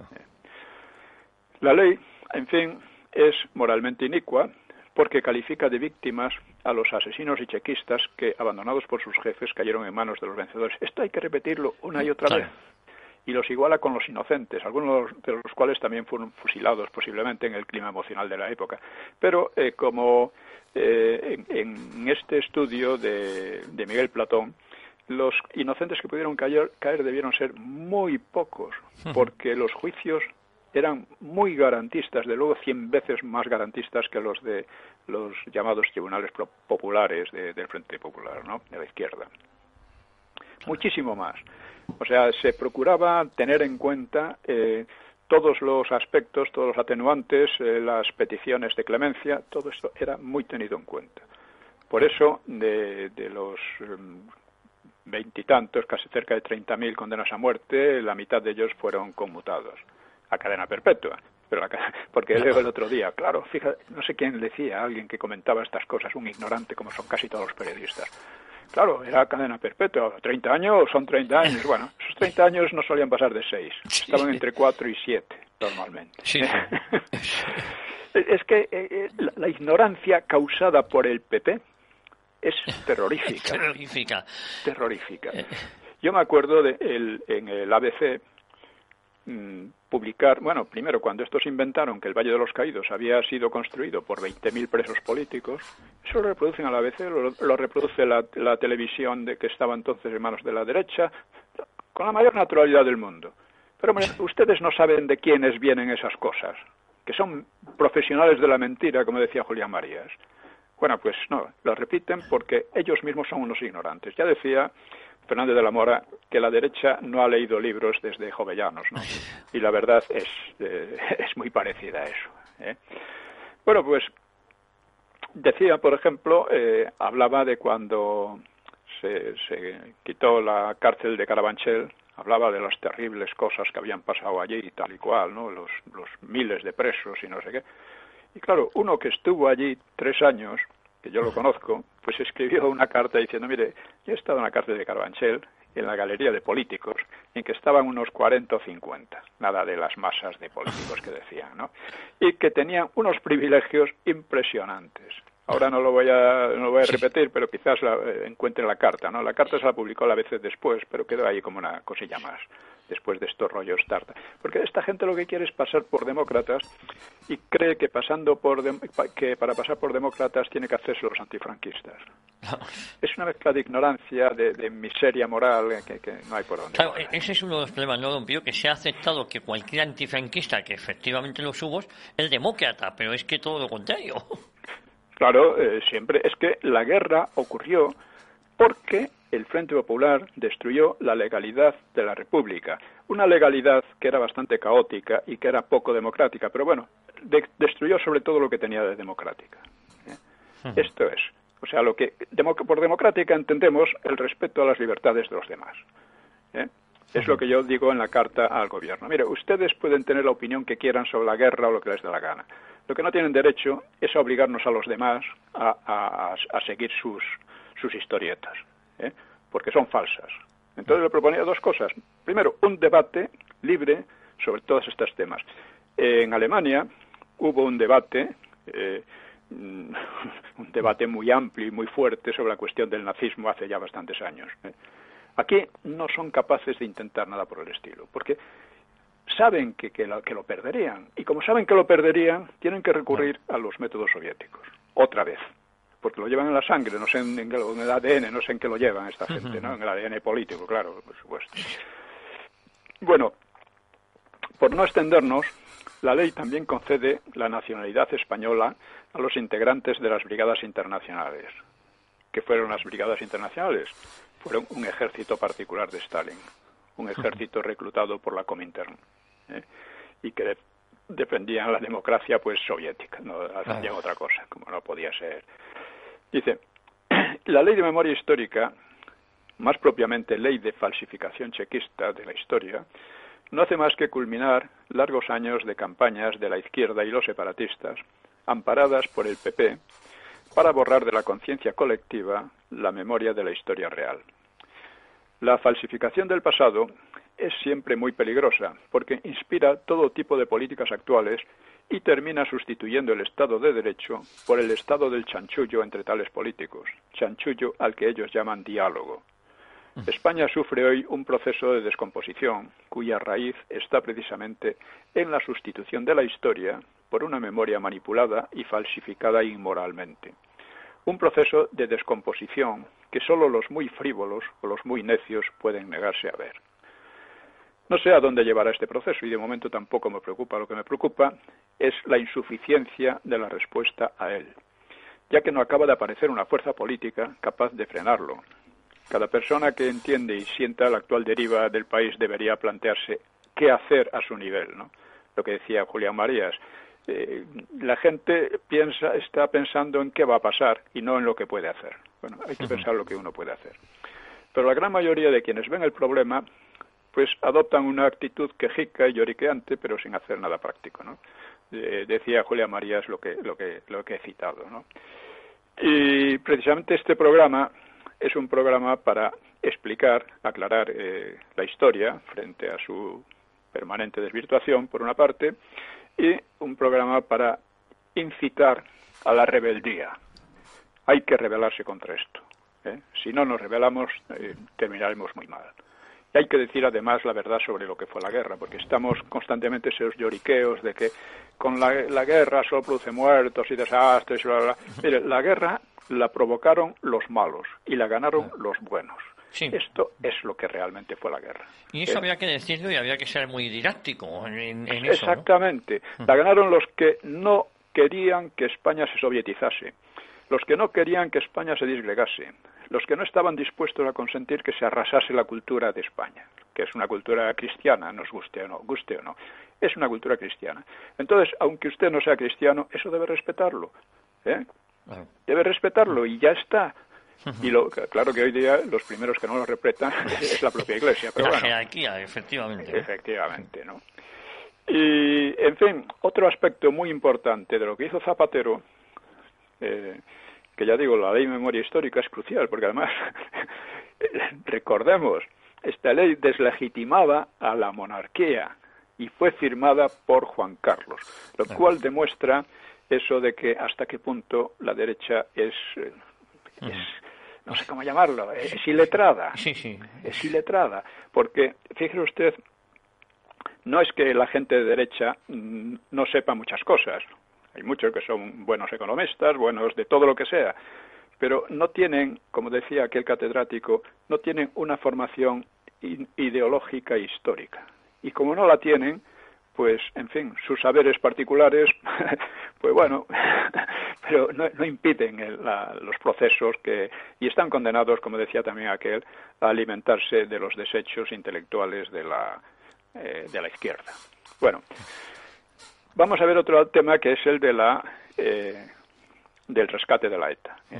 La ley, en fin, es moralmente inicua, porque califica de víctimas a los asesinos y chequistas que, abandonados por sus jefes, cayeron en manos de los vencedores. Esto hay que repetirlo una y otra sí. vez. Y los iguala con los inocentes, algunos de los cuales también fueron fusilados, posiblemente en el clima emocional de la época. Pero eh, como eh, en, en este estudio de, de Miguel Platón, los inocentes que pudieron caer, caer debieron ser muy pocos, porque los juicios eran muy garantistas, de luego cien veces más garantistas que los de los llamados tribunales populares de, del Frente Popular, ¿no?, de la izquierda. Muchísimo más. O sea, se procuraba tener en cuenta eh, todos los aspectos, todos los atenuantes, eh, las peticiones de clemencia, todo esto era muy tenido en cuenta. Por eso, de, de los veintitantos, casi cerca de treinta mil condenas a muerte, la mitad de ellos fueron conmutados a cadena perpetua. Pero la, porque leo el otro día, claro, fíjate, no sé quién decía, alguien que comentaba estas cosas, un ignorante como son casi todos los periodistas. Claro, era cadena perpetua, treinta años son treinta años. Bueno, esos treinta años no solían pasar de seis, estaban entre cuatro y siete normalmente. Sí. Es que eh, la, la ignorancia causada por el P P es terrorífica. Terrorífica. Terrorífica. Yo me acuerdo de el, en el A B C mmm, publicar, bueno, primero cuando estos inventaron que el Valle de los Caídos había sido construido por veinte mil presos políticos, eso lo reproducen a la A B C, lo, lo reproduce la, la televisión de que estaba entonces en manos de la derecha, con la mayor naturalidad del mundo. Pero hombre, ustedes no saben de quiénes vienen esas cosas, que son profesionales de la mentira, como decía Julián Marías. Bueno, pues no, lo repiten porque ellos mismos son unos ignorantes. Ya decía Fernández de la Mora que la derecha no ha leído libros desde Jovellanos, ¿no? Y la verdad es, eh, es muy parecida a eso, ¿eh? Bueno, pues decía, por ejemplo, eh, hablaba de cuando se, se quitó la cárcel de Carabanchel, hablaba de las terribles cosas que habían pasado allí y tal y cual, ¿no? Los, los miles de presos y no sé qué. Y claro, uno que estuvo allí tres años, que yo lo conozco, pues escribió una carta diciendo, mire, yo he estado en la cárcel de Carabanchel, en la galería de políticos, en que estaban unos cuarenta o cincuenta, nada de las masas de políticos que decían, ¿no? Y que tenían unos privilegios impresionantes. Ahora no lo voy a, no lo voy a repetir, pero quizás la, eh, encuentre la carta, ¿no? La carta se la publicó la veces después, pero quedó ahí como una cosilla más, después de estos rollos tarta. Porque esta gente lo que quiere es pasar por demócratas y cree que pasando por de, que para pasar por demócratas tiene que hacerse los antifranquistas. Es una mezcla de ignorancia, de, de miseria moral, que, que no hay por dónde. Claro, ese es uno de los problemas, ¿no, don Pío? Que se ha aceptado que cualquier antifranquista, que efectivamente los hubo, es demócrata, pero es que todo lo contrario. Claro, eh, siempre. Es que la guerra ocurrió porque el Frente Popular destruyó la legalidad de la República. Una legalidad que era bastante caótica y que era poco democrática, pero bueno, de, destruyó sobre todo lo que tenía de democrática. ¿eh? Uh-huh. Esto es. O sea, lo que por democrática entendemos el respeto a las libertades de los demás. ¿eh? Uh-huh. Es lo que yo digo en la carta al gobierno. Mire, ustedes pueden tener la opinión que quieran sobre la guerra o lo que les dé la gana. Lo que no tienen derecho es a obligarnos a los demás a, a, a seguir sus, sus historietas, ¿eh? porque son falsas. Entonces le proponía dos cosas. Primero, un debate libre sobre todos estos temas. En Alemania hubo un debate, eh, un debate muy amplio y muy fuerte sobre la cuestión del nazismo hace ya bastantes años. ¿eh? Aquí no son capaces de intentar nada por el estilo, porque saben que, que, lo, que lo perderían. Y como saben que lo perderían, tienen que recurrir a los métodos soviéticos. Otra vez. Porque lo llevan en la sangre, no sé en, en, en el A D N, no sé en qué lo llevan esta gente, ¿no? En el A D N político, claro, por supuesto. Bueno, por no extendernos, la ley también concede la nacionalidad española a los integrantes de las brigadas internacionales. ¿Qué fueron las brigadas internacionales? Fueron un ejército particular de Stalin, un ejército reclutado por la Comintern, ¿eh? y que de, defendían la democracia pues soviética, no hacían otra cosa, como no podía ser. Dice, la ley de memoria histórica, más propiamente ley de falsificación chequista de la historia, no hace más que culminar largos años de campañas de la izquierda y los separatistas, amparadas por el P P, para borrar de la conciencia colectiva la memoria de la historia real. La falsificación del pasado es siempre muy peligrosa, porque inspira todo tipo de políticas actuales y termina sustituyendo el Estado de Derecho por el estado del chanchullo entre tales políticos, chanchullo al que ellos llaman diálogo. España sufre hoy un proceso de descomposición cuya raíz está precisamente en la sustitución de la historia por una memoria manipulada y falsificada inmoralmente. Un proceso de descomposición que solo los muy frívolos o los muy necios pueden negarse a ver. No sé a dónde llevará este proceso y de momento tampoco me preocupa. Lo que me preocupa es la insuficiencia de la respuesta a él, ya que no acaba de aparecer una fuerza política capaz de frenarlo. Cada persona que entiende y sienta la actual deriva del país debería plantearse qué hacer a su nivel, ¿no? Lo que decía Julián Marías. Eh, la gente piensa, está pensando en qué va a pasar y no en lo que puede hacer. Bueno, hay que pensar lo que uno puede hacer. Pero la gran mayoría de quienes ven el problema, pues adoptan una actitud quejica y lloriqueante, pero sin hacer nada práctico, ¿no? Eh, decía Julián Marías lo que, lo que, lo que he citado, ¿no? Y precisamente este programa es un programa para explicar, aclarar eh, la historia frente a su permanente desvirtuación, por una parte, y un programa para incitar a la rebeldía. Hay que rebelarse contra esto, ¿eh? Si no nos rebelamos, eh, terminaremos muy mal. Y hay que decir además la verdad sobre lo que fue la guerra, porque estamos constantemente esos lloriqueos de que con la, la guerra solo produce muertos y desastres, bla, bla, bla. Mire, la guerra la provocaron los malos y la ganaron los buenos. Sí. Esto es lo que realmente fue la guerra. Y eso eh, había que decirlo y había que ser muy didáctico en, en eso, exactamente. ¿No? La ganaron los que no querían que España se sovietizase, los que no querían que España se disgregase, los que no estaban dispuestos a consentir que se arrasase la cultura de España, que es una cultura cristiana, nos guste o no, guste o no, es una cultura cristiana. Entonces, aunque usted no sea cristiano, eso debe respetarlo, ¿eh? Claro. Debe respetarlo y ya está. Y lo, claro que hoy día los primeros que no lo respetan es la propia Iglesia. Pero la bueno, jerarquía, efectivamente. Efectivamente, ¿no? Y, en fin, otro aspecto muy importante de lo que hizo Zapatero, eh, que ya digo, la ley de memoria histórica es crucial, porque además, recordemos, esta ley deslegitimaba a la monarquía y fue firmada por Juan Carlos, lo cual demuestra eso de que hasta qué punto la derecha es, es no sé cómo llamarlo, es iletrada, sí, sí. es iletrada, porque fíjese usted, no es que la gente de derecha no sepa muchas cosas, hay muchos que son buenos economistas, buenos de todo lo que sea, pero no tienen, como decía aquel catedrático, no tienen una formación ideológica e histórica. Y como no la tienen, pues, en fin, sus saberes particulares, pues bueno, pero no, no impiden el, la, los procesos que, y están condenados, como decía también aquel, a alimentarse de los desechos intelectuales de la, eh, de la izquierda. Bueno, vamos a ver otro tema que es el de la, eh, del rescate de la ETA. ¿eh?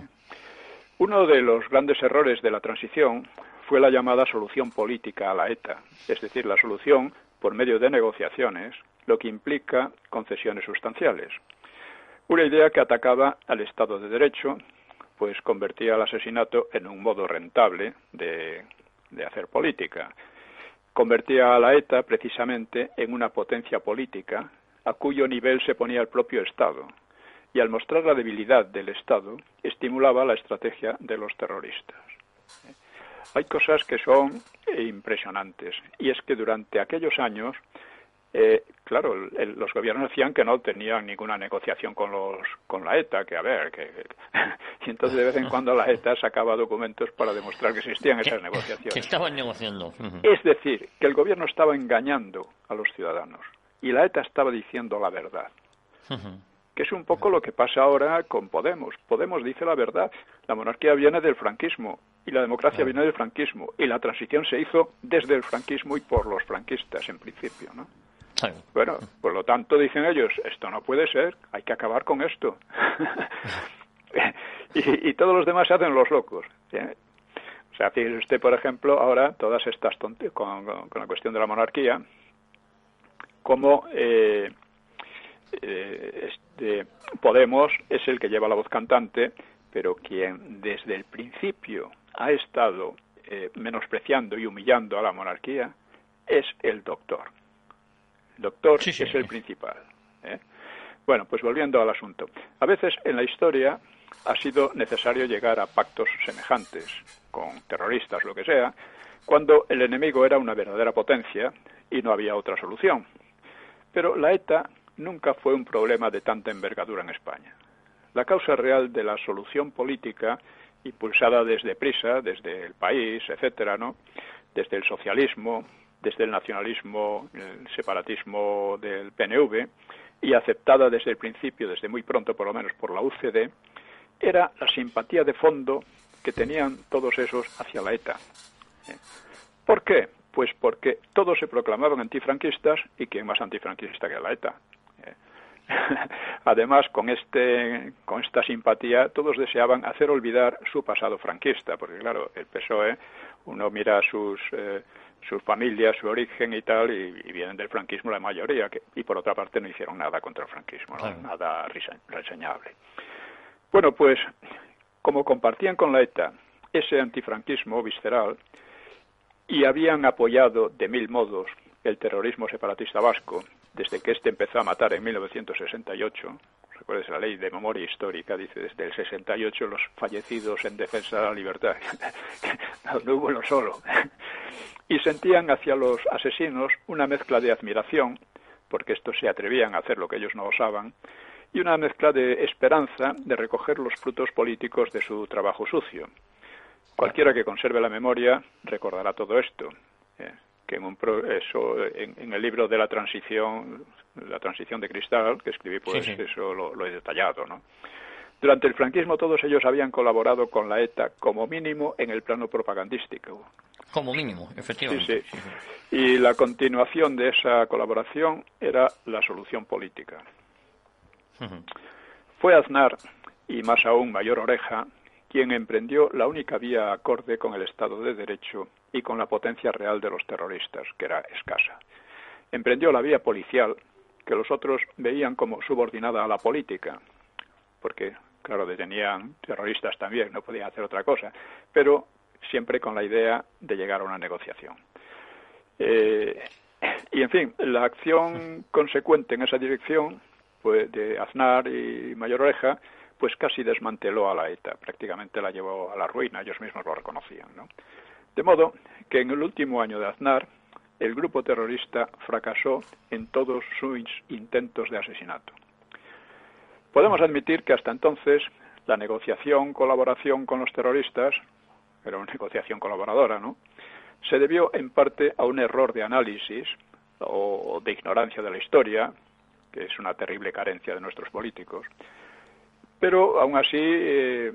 Uno de los grandes errores de la transición fue la llamada solución política a la ETA, es decir, la solución por medio de negociaciones, lo que implica concesiones sustanciales. Una idea que atacaba al Estado de Derecho, pues convertía el asesinato en un modo rentable de, de hacer política. Convertía a la ETA precisamente en una potencia política a cuyo nivel se ponía el propio Estado, y al mostrar la debilidad del Estado, estimulaba la estrategia de los terroristas. Hay cosas que son impresionantes, y es que durante aquellos años, eh, claro, el, los gobiernos decían que no tenían ninguna negociación con los con la ETA, que a ver, que, que y entonces de vez en cuando la ETA sacaba documentos para demostrar que existían esas negociaciones. Que estaban negociando. Uh-huh. Es decir, que el gobierno estaba engañando a los ciudadanos, y la ETA estaba diciendo la verdad. Uh-huh. Que es un poco lo que pasa ahora con Podemos. Podemos dice la verdad. La monarquía viene del franquismo y la democracia viene del franquismo y la transición se hizo desde el franquismo y por los franquistas en principio, ¿no? Bueno, por lo tanto dicen ellos, esto no puede ser, hay que acabar con esto. y, y todos los demás se hacen los locos. ¿eh? O sea, fíjese usted, por ejemplo, ahora todas estas tonterías con, con, con la cuestión de la monarquía, como eh, eh, este, Podemos es el que lleva la voz cantante, pero quien desde el principio ha estado eh, menospreciando y humillando a la monarquía es el doctor. El doctor sí, sí, es el sí. principal. ¿eh? Bueno, pues volviendo al asunto. A veces en la historia ha sido necesario llegar a pactos semejantes con terroristas, lo que sea, cuando el enemigo era una verdadera potencia y no había otra solución. Pero la ETA nunca fue un problema de tanta envergadura en España. La causa real de la solución política, impulsada desde Prisa, desde el país, etcétera, ¿no? Desde el socialismo, desde el nacionalismo, el separatismo del P N V, y aceptada desde el principio, desde muy pronto por lo menos por la U C D, era la simpatía de fondo que tenían todos esos hacia la ETA. ¿Por qué? Pues porque todos se proclamaban antifranquistas, y ¿quién más antifranquista que la ETA? Además, con este con esta simpatía, todos deseaban hacer olvidar su pasado franquista, porque claro, el P S O E, uno mira sus eh, sus familias, su origen y tal, y, y vienen del franquismo la mayoría, que, y por otra parte no hicieron nada contra el franquismo, ¿no? Claro. Nada reseñable. Bueno, pues, como compartían con la ETA ese antifranquismo visceral, y habían apoyado de mil modos el terrorismo separatista vasco, desde que éste empezó a matar en mil novecientos sesenta y ocho, recuerdes la ley de memoria histórica, dice desde el sesenta y ocho los fallecidos en defensa de la libertad, no, no hubo uno solo, y sentían hacia los asesinos una mezcla de admiración, porque estos se atrevían a hacer lo que ellos no osaban, y una mezcla de esperanza de recoger los frutos políticos de su trabajo sucio. Cualquiera que conserve la memoria recordará todo esto, eh, que en, un pro, eso, en, en el libro de la transición, la transición de Cristal, que escribí, pues sí, sí. eso lo, lo he detallado, ¿no? Durante el franquismo todos ellos habían colaborado con la ETA, como mínimo en el plano propagandístico. Como mínimo, efectivamente. Sí, sí. Sí, sí. Y la continuación de esa colaboración era la solución política. Uh-huh. Fue Aznar y más aún Mayor Oreja, quien emprendió la única vía acorde con el Estado de Derecho y con la potencia real de los terroristas, que era escasa. Emprendió la vía policial, que los otros veían como subordinada a la política, porque, claro, detenían terroristas también, no podían hacer otra cosa, pero siempre con la idea de llegar a una negociación. Eh, y, en fin, la acción consecuente en esa dirección, pues, de Aznar y Mayor Oreja, pues casi desmanteló a la ETA, prácticamente la llevó a la ruina, ellos mismos lo reconocían, ¿no? De modo que en el último año de Aznar, el grupo terrorista fracasó en todos sus intentos de asesinato. Podemos admitir que hasta entonces la negociación, colaboración con los terroristas, era una negociación colaboradora, ¿no?, se debió en parte a un error de análisis o de ignorancia de la historia, que es una terrible carencia de nuestros políticos, pero aún así, eh,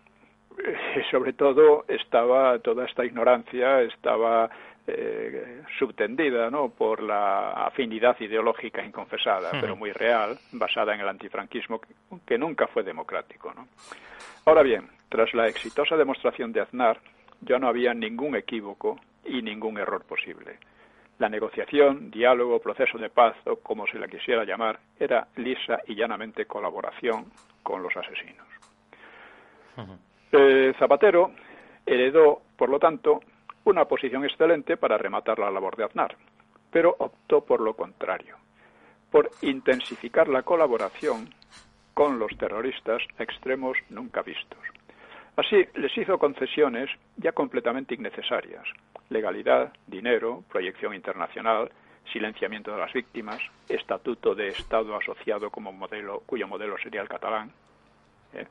sobre todo, estaba toda esta ignorancia estaba eh, subtendida, ¿no?, por la afinidad ideológica inconfesada, uh-huh. pero muy real, basada en el antifranquismo, que, que nunca fue democrático, ¿no? Ahora bien, tras la exitosa demostración de Aznar, ya no había ningún equívoco y ningún error posible. La negociación, diálogo, proceso de paz, o como se la quisiera llamar, era lisa y llanamente colaboración con los asesinos. Uh-huh. Eh, Zapatero heredó, por lo tanto, una posición excelente para rematar la labor de Aznar, pero optó por lo contrario, por intensificar la colaboración con los terroristas a extremos nunca vistos. Así les hizo concesiones ya completamente innecesarias: legalidad, dinero, proyección internacional, silenciamiento de las víctimas, estatuto de Estado asociado como modelo, cuyo modelo sería el catalán. ¿Eh?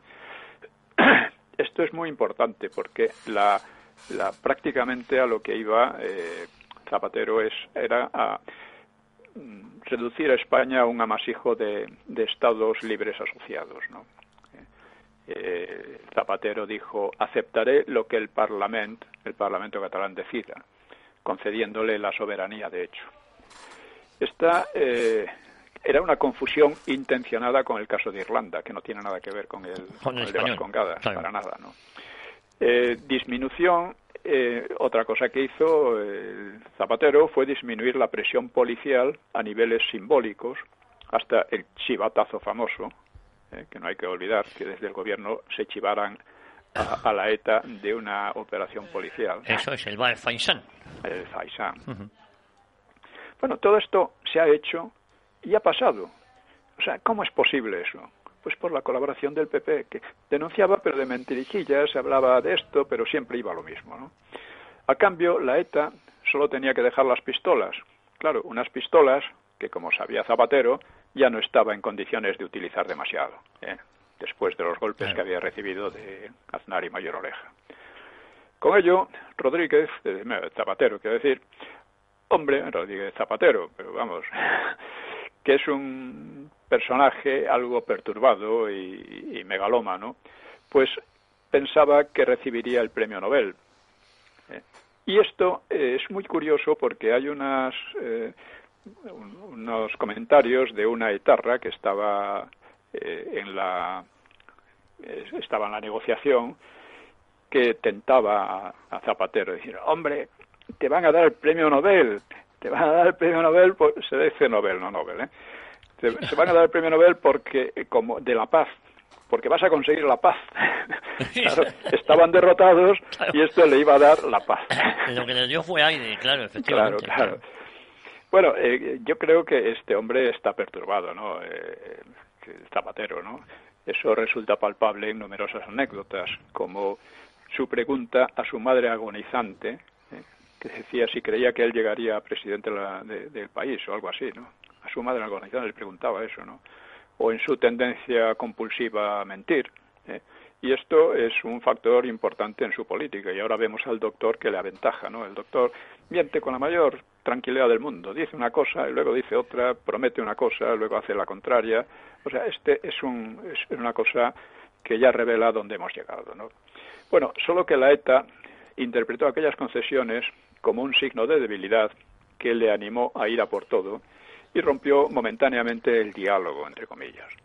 Esto es muy importante porque la, la prácticamente a lo que iba eh, Zapatero es era a mm, reducir a España a un amasijo de, de estados libres asociados, ¿no? Eh, Zapatero dijo: aceptaré lo que el Parlamento, el Parlamento catalán decida, concediéndole la soberanía de hecho. Esta eh, era una confusión intencionada con el caso de Irlanda, que no tiene nada que ver con el, con el de Vascongadas, claro. Para nada, ¿no? Eh, disminución, eh, otra cosa que hizo eh, Zapatero fue disminuir la presión policial a niveles simbólicos, hasta el chivatazo famoso, eh, que no hay que olvidar que desde el gobierno se chivaran a, a la ETA de una operación policial. Eso es el Bar Faisán. El Faisán. Uh-huh. Bueno, todo esto se ha hecho y ha pasado. O sea, ¿cómo es posible eso? Pues por la colaboración del P P, que denunciaba, pero de mentirijillas, se hablaba de esto, pero siempre iba a lo mismo, ¿no? A cambio, la ETA solo tenía que dejar las pistolas. Claro, unas pistolas que, como sabía Zapatero, ya no estaba en condiciones de utilizar demasiado, ¿eh? después de los golpes claro. que había recibido de Aznar y Mayor Oreja. Con ello, Rodríguez, eh, Zapatero, quiero decir, hombre, Rodríguez Zapatero, pero vamos, que es un personaje algo perturbado y, y megalómano, pues pensaba que recibiría el premio Nobel. ¿eh? Y esto eh, es muy curioso porque hay unas... Eh, unos comentarios de una etarra que estaba eh, en la eh, estaba en la negociación, que tentaba a, a Zapatero, decir: hombre, te van a dar el premio Nobel, te van a dar el premio Nobel, por, se dice Nobel, no Nobel, ¿eh? Te, se van a dar el premio Nobel porque como de la paz, porque vas a conseguir la paz. Claro, estaban derrotados y esto le iba a dar la paz. Lo que le dio fue aire, claro, efectivamente. Claro, claro. claro. Bueno, eh, yo creo que este hombre está perturbado, ¿no? Eh, Zapatero, ¿no? Eso resulta palpable en numerosas anécdotas, como su pregunta a su madre agonizante, eh, que decía si creía que él llegaría a presidente de la, de, del país o algo así, ¿no? A su madre agonizante le preguntaba eso, ¿no? O en su tendencia compulsiva a mentir, ¿eh? Y esto es un factor importante en su política, y ahora vemos al doctor que le aventaja, ¿no? El doctor miente con la mayor tranquilidad del mundo, dice una cosa y luego dice otra, promete una cosa, luego hace la contraria. O sea, este es, un, es una cosa que ya revela dónde hemos llegado, ¿no? Bueno, solo que la ETA interpretó aquellas concesiones como un signo de debilidad que le animó a ir a por todo y rompió momentáneamente el diálogo, entre comillas.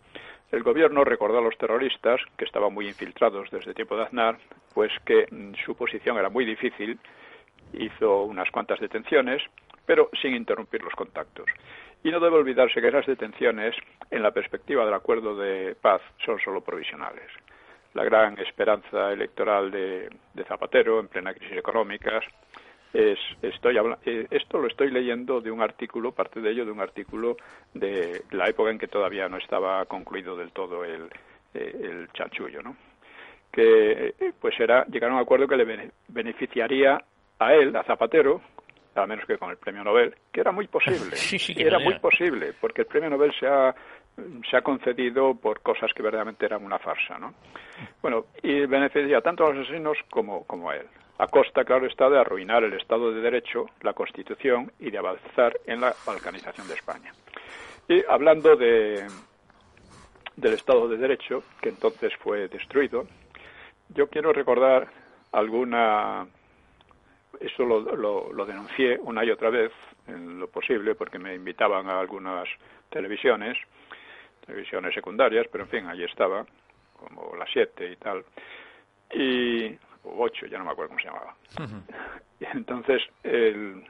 el gobierno recordó a los terroristas, que estaban muy infiltrados desde tiempo de Aznar, pues que su posición era muy difícil, hizo unas cuantas detenciones, pero sin interrumpir los contactos. Y no debe olvidarse que esas detenciones, en la perspectiva del acuerdo de paz, son solo provisionales. La gran esperanza electoral de, de Zapatero, en plena crisis económica, es, estoy habla, esto lo estoy leyendo de un artículo, parte de ello de un artículo de la época en que todavía no estaba concluido del todo el, el chanchullo, ¿no? Que pues era llegar a un acuerdo que le beneficiaría a él, a Zapatero, a menos que con el premio Nobel, que era muy posible, sí, sí, era muy posible, porque el premio Nobel se ha, se ha concedido por cosas que verdaderamente eran una farsa, ¿no? Bueno, y beneficia tanto a los asesinos como, como a él, a costa, claro está, de arruinar el Estado de Derecho, la Constitución y de avanzar en la balcanización de España. Y hablando de, del Estado de Derecho, que entonces fue destruido, yo quiero recordar alguna... Eso lo, lo, lo denuncié una y otra vez, en lo posible, porque me invitaban a algunas televisiones, televisiones secundarias, pero en fin, allí estaba, como las siete y tal, y o ocho, ya no me acuerdo cómo se llamaba. Uh-huh. Y entonces, el,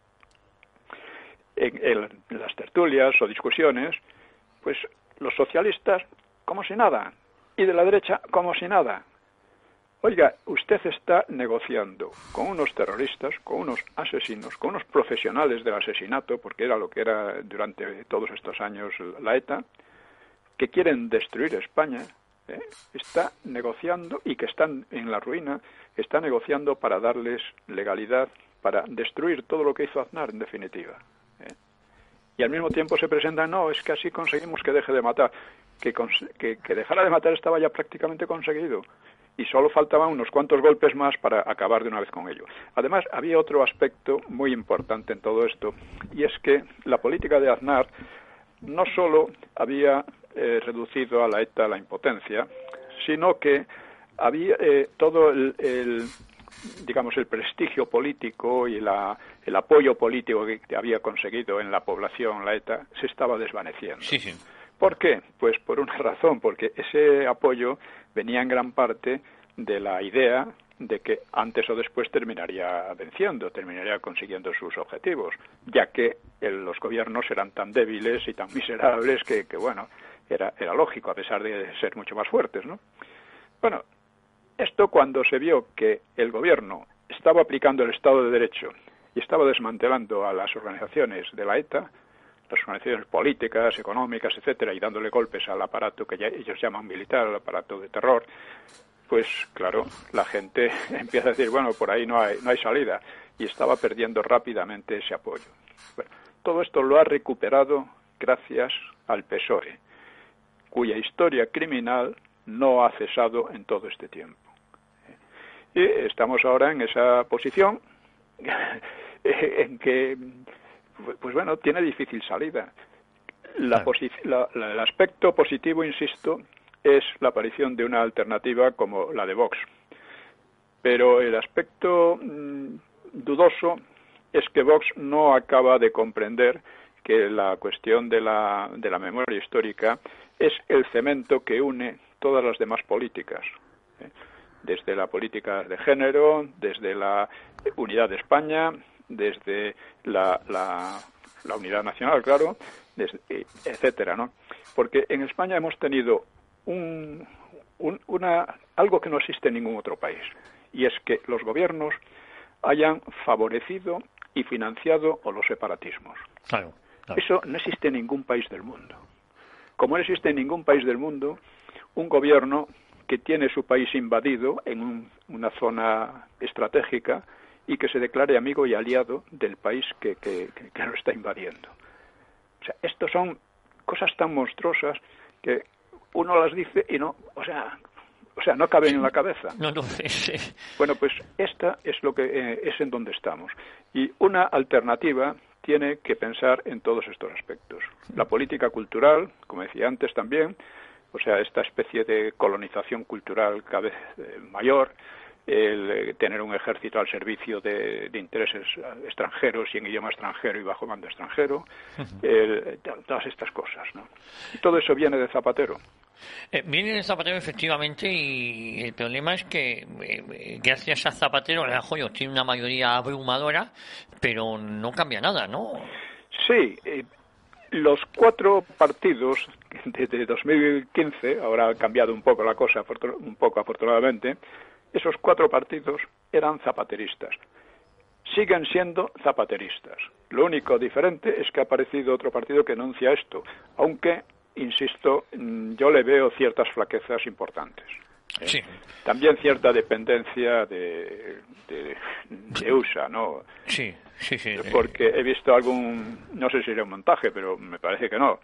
en, el, en las tertulias o discusiones, pues los socialistas como si nada, y de la derecha como si nada. Oiga, usted está negociando con unos terroristas, con unos asesinos, con unos profesionales del asesinato, porque era lo que era durante todos estos años la ETA, que quieren destruir España, ¿eh? Está negociando y que están en la ruina, está negociando para darles legalidad, para destruir todo lo que hizo Aznar, en definitiva. ¿eh? Y al mismo tiempo se presentan, no, es que así conseguimos que deje de matar. Que, que, que dejara de matar estaba ya prácticamente conseguido. Y solo faltaban unos cuantos golpes más para acabar de una vez con ello. Además, había otro aspecto muy importante en todo esto, y es que la política de Aznar no solo había eh, reducido a la ETA la impotencia, sino que había eh, todo el, el, digamos, el prestigio político y la, el apoyo político que había conseguido en la población la ETA se estaba desvaneciendo. Sí, sí. ¿Por qué? Pues por una razón, porque ese apoyo venía en gran parte de la idea de que antes o después terminaría venciendo, terminaría consiguiendo sus objetivos, ya que el, los gobiernos eran tan débiles y tan miserables que, que bueno, era, era lógico, a pesar de ser mucho más fuertes, ¿no? Bueno, esto cuando se vio que el gobierno estaba aplicando el Estado de Derecho y estaba desmantelando a las organizaciones de la ETA, las organizaciones políticas, económicas, etcétera, y dándole golpes al aparato que ya ellos llaman militar, al aparato de terror, pues claro, la gente empieza a decir, bueno, por ahí no hay, no hay salida, y estaba perdiendo rápidamente ese apoyo. Bueno, todo esto lo ha recuperado gracias al P S O E, cuya historia criminal no ha cesado en todo este tiempo. Y estamos ahora en esa posición en que, pues bueno, tiene difícil salida. La posi- la, la, el aspecto positivo, insisto, es la aparición de una alternativa como la de Vox. Pero el aspecto mmm, dudoso es que Vox no acaba de comprender que la cuestión de la, de la memoria histórica es el cemento que une todas las demás políticas, ¿eh? Desde la política de género, desde la unidad de España, desde la, la, la unidad nacional, claro, desde, etcétera, ¿no? Porque en España hemos tenido un, un, una, algo que no existe en ningún otro país, y es que los gobiernos hayan favorecido y financiado a los separatismos. Claro, claro. Eso no existe en ningún país del mundo. Como no existe en ningún país del mundo un gobierno que tiene su país invadido en un, una zona estratégica y que se declare amigo y aliado del país que, que, que, que lo está invadiendo. O sea, estos son cosas tan monstruosas que uno las dice y no, o sea, o sea, no caben en la cabeza. No, no, sí. Bueno, pues esta es lo que eh, es en donde estamos. Y una alternativa tiene que pensar en todos estos aspectos. La política cultural, como decía antes también, o sea, esta especie de colonización cultural cada vez eh, mayor, el eh, tener un ejército al servicio de, de intereses extranjeros y en idioma extranjero y bajo mando extranjero, uh-huh. el, todas estas cosas, ¿no? Y todo eso viene de Zapatero. Eh, viene el Zapatero efectivamente y el problema es que eh, gracias a Zapatero Rajoy tiene una mayoría abrumadora, pero no cambia nada, ¿no? Sí, eh, los cuatro partidos desde dos mil quince, ahora ha cambiado un poco la cosa, un poco afortunadamente, esos cuatro partidos eran zapateristas. Siguen siendo zapateristas. Lo único diferente es que ha aparecido otro partido que enuncia esto, aunque, insisto, yo le veo ciertas flaquezas importantes. ¿eh? Sí. También cierta dependencia de, de, de U S A, ¿no? Sí, sí, sí. Porque he visto algún, no sé si era un montaje, pero me parece que no,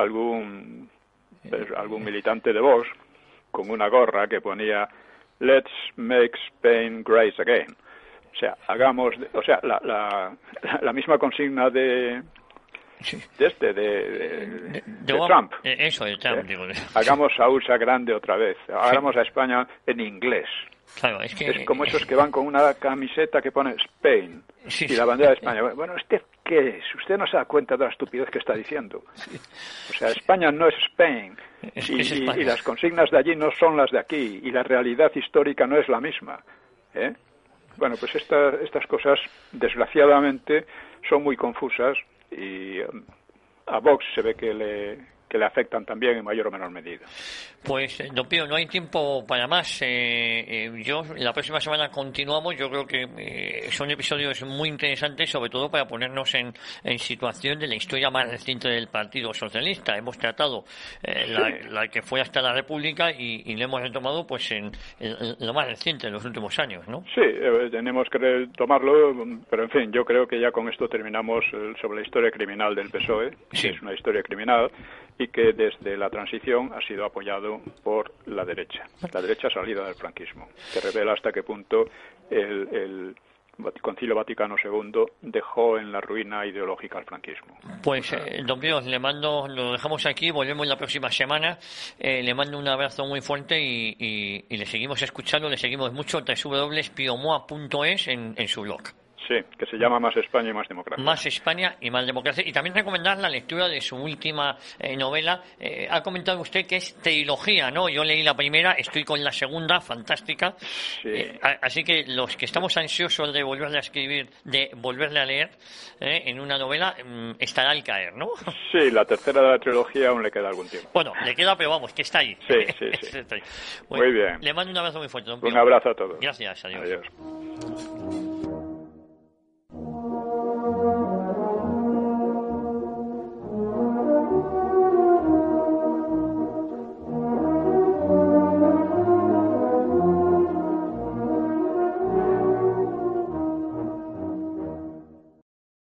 algún, pues, algún militante de Vox con una gorra que ponía "Let's make Spain great again". O sea, hagamos, o sea, la, la, la misma consigna de, sí. de este, de, de, de, de, de Trump. Eso, de Trump, ¿Eh? digo. Hagamos a U S A grande otra vez, hagamos sí. a España en inglés. Claro, es que... Es como esos que van con una camiseta que pone Spain sí, y la bandera de España. Bueno, ¿usted qué es? Usted no se da cuenta de la estupidez que está diciendo. Sí. O sea, España no es Spain. Es, y, es y, y las consignas de allí no son las de aquí. Y la realidad histórica no es la misma. ¿eh? Bueno, pues esta, estas cosas, desgraciadamente, son muy confusas y um, a Vox se ve que le, que le afectan también en mayor o menor medida. Pues, don Pío, no hay tiempo para más. Eh, eh, yo la próxima semana continuamos. Yo creo que eh, son episodios muy interesantes, sobre todo para ponernos en, en situación de la historia más reciente del Partido Socialista. Hemos tratado eh, la, la que fue hasta la República y, y lo hemos retomado pues en, en, en lo más reciente, en los últimos años, ¿no? Sí, eh, tenemos que tomarlo, pero en fin, yo creo que ya con esto terminamos eh, sobre la historia criminal del P S O E, sí. que es una historia criminal y que desde la transición ha sido apoyado por la derecha, la derecha salida del franquismo, que revela hasta qué punto el, el Concilio Vaticano segundo dejó en la ruina ideológica al franquismo. Pues, eh, don Pío, le mando, lo dejamos aquí, volvemos la próxima semana, eh, le mando un abrazo muy fuerte y, y, y le seguimos escuchando, le seguimos mucho, doble u doble u doble u punto piomoa punto es en, en su blog. Sí, que se llama Más España y Más Democracia. Más España y Más Democracia. Y también recomendar la lectura de su última eh, novela. Eh, ha comentado usted que es trilogía, ¿no? Yo leí la primera, estoy con la segunda, fantástica. Sí. Eh, a, así que los que estamos ansiosos de volverle a escribir, de volverle a leer eh, en una novela, eh, estará al caer, ¿no? Sí, la tercera de la trilogía aún le queda algún tiempo. Bueno, le queda, pero vamos, que está ahí. Sí, sí, sí. Bueno, muy bien. Le mando un abrazo muy fuerte, don Pío. Un abrazo a todos. Gracias, adiós. Adiós.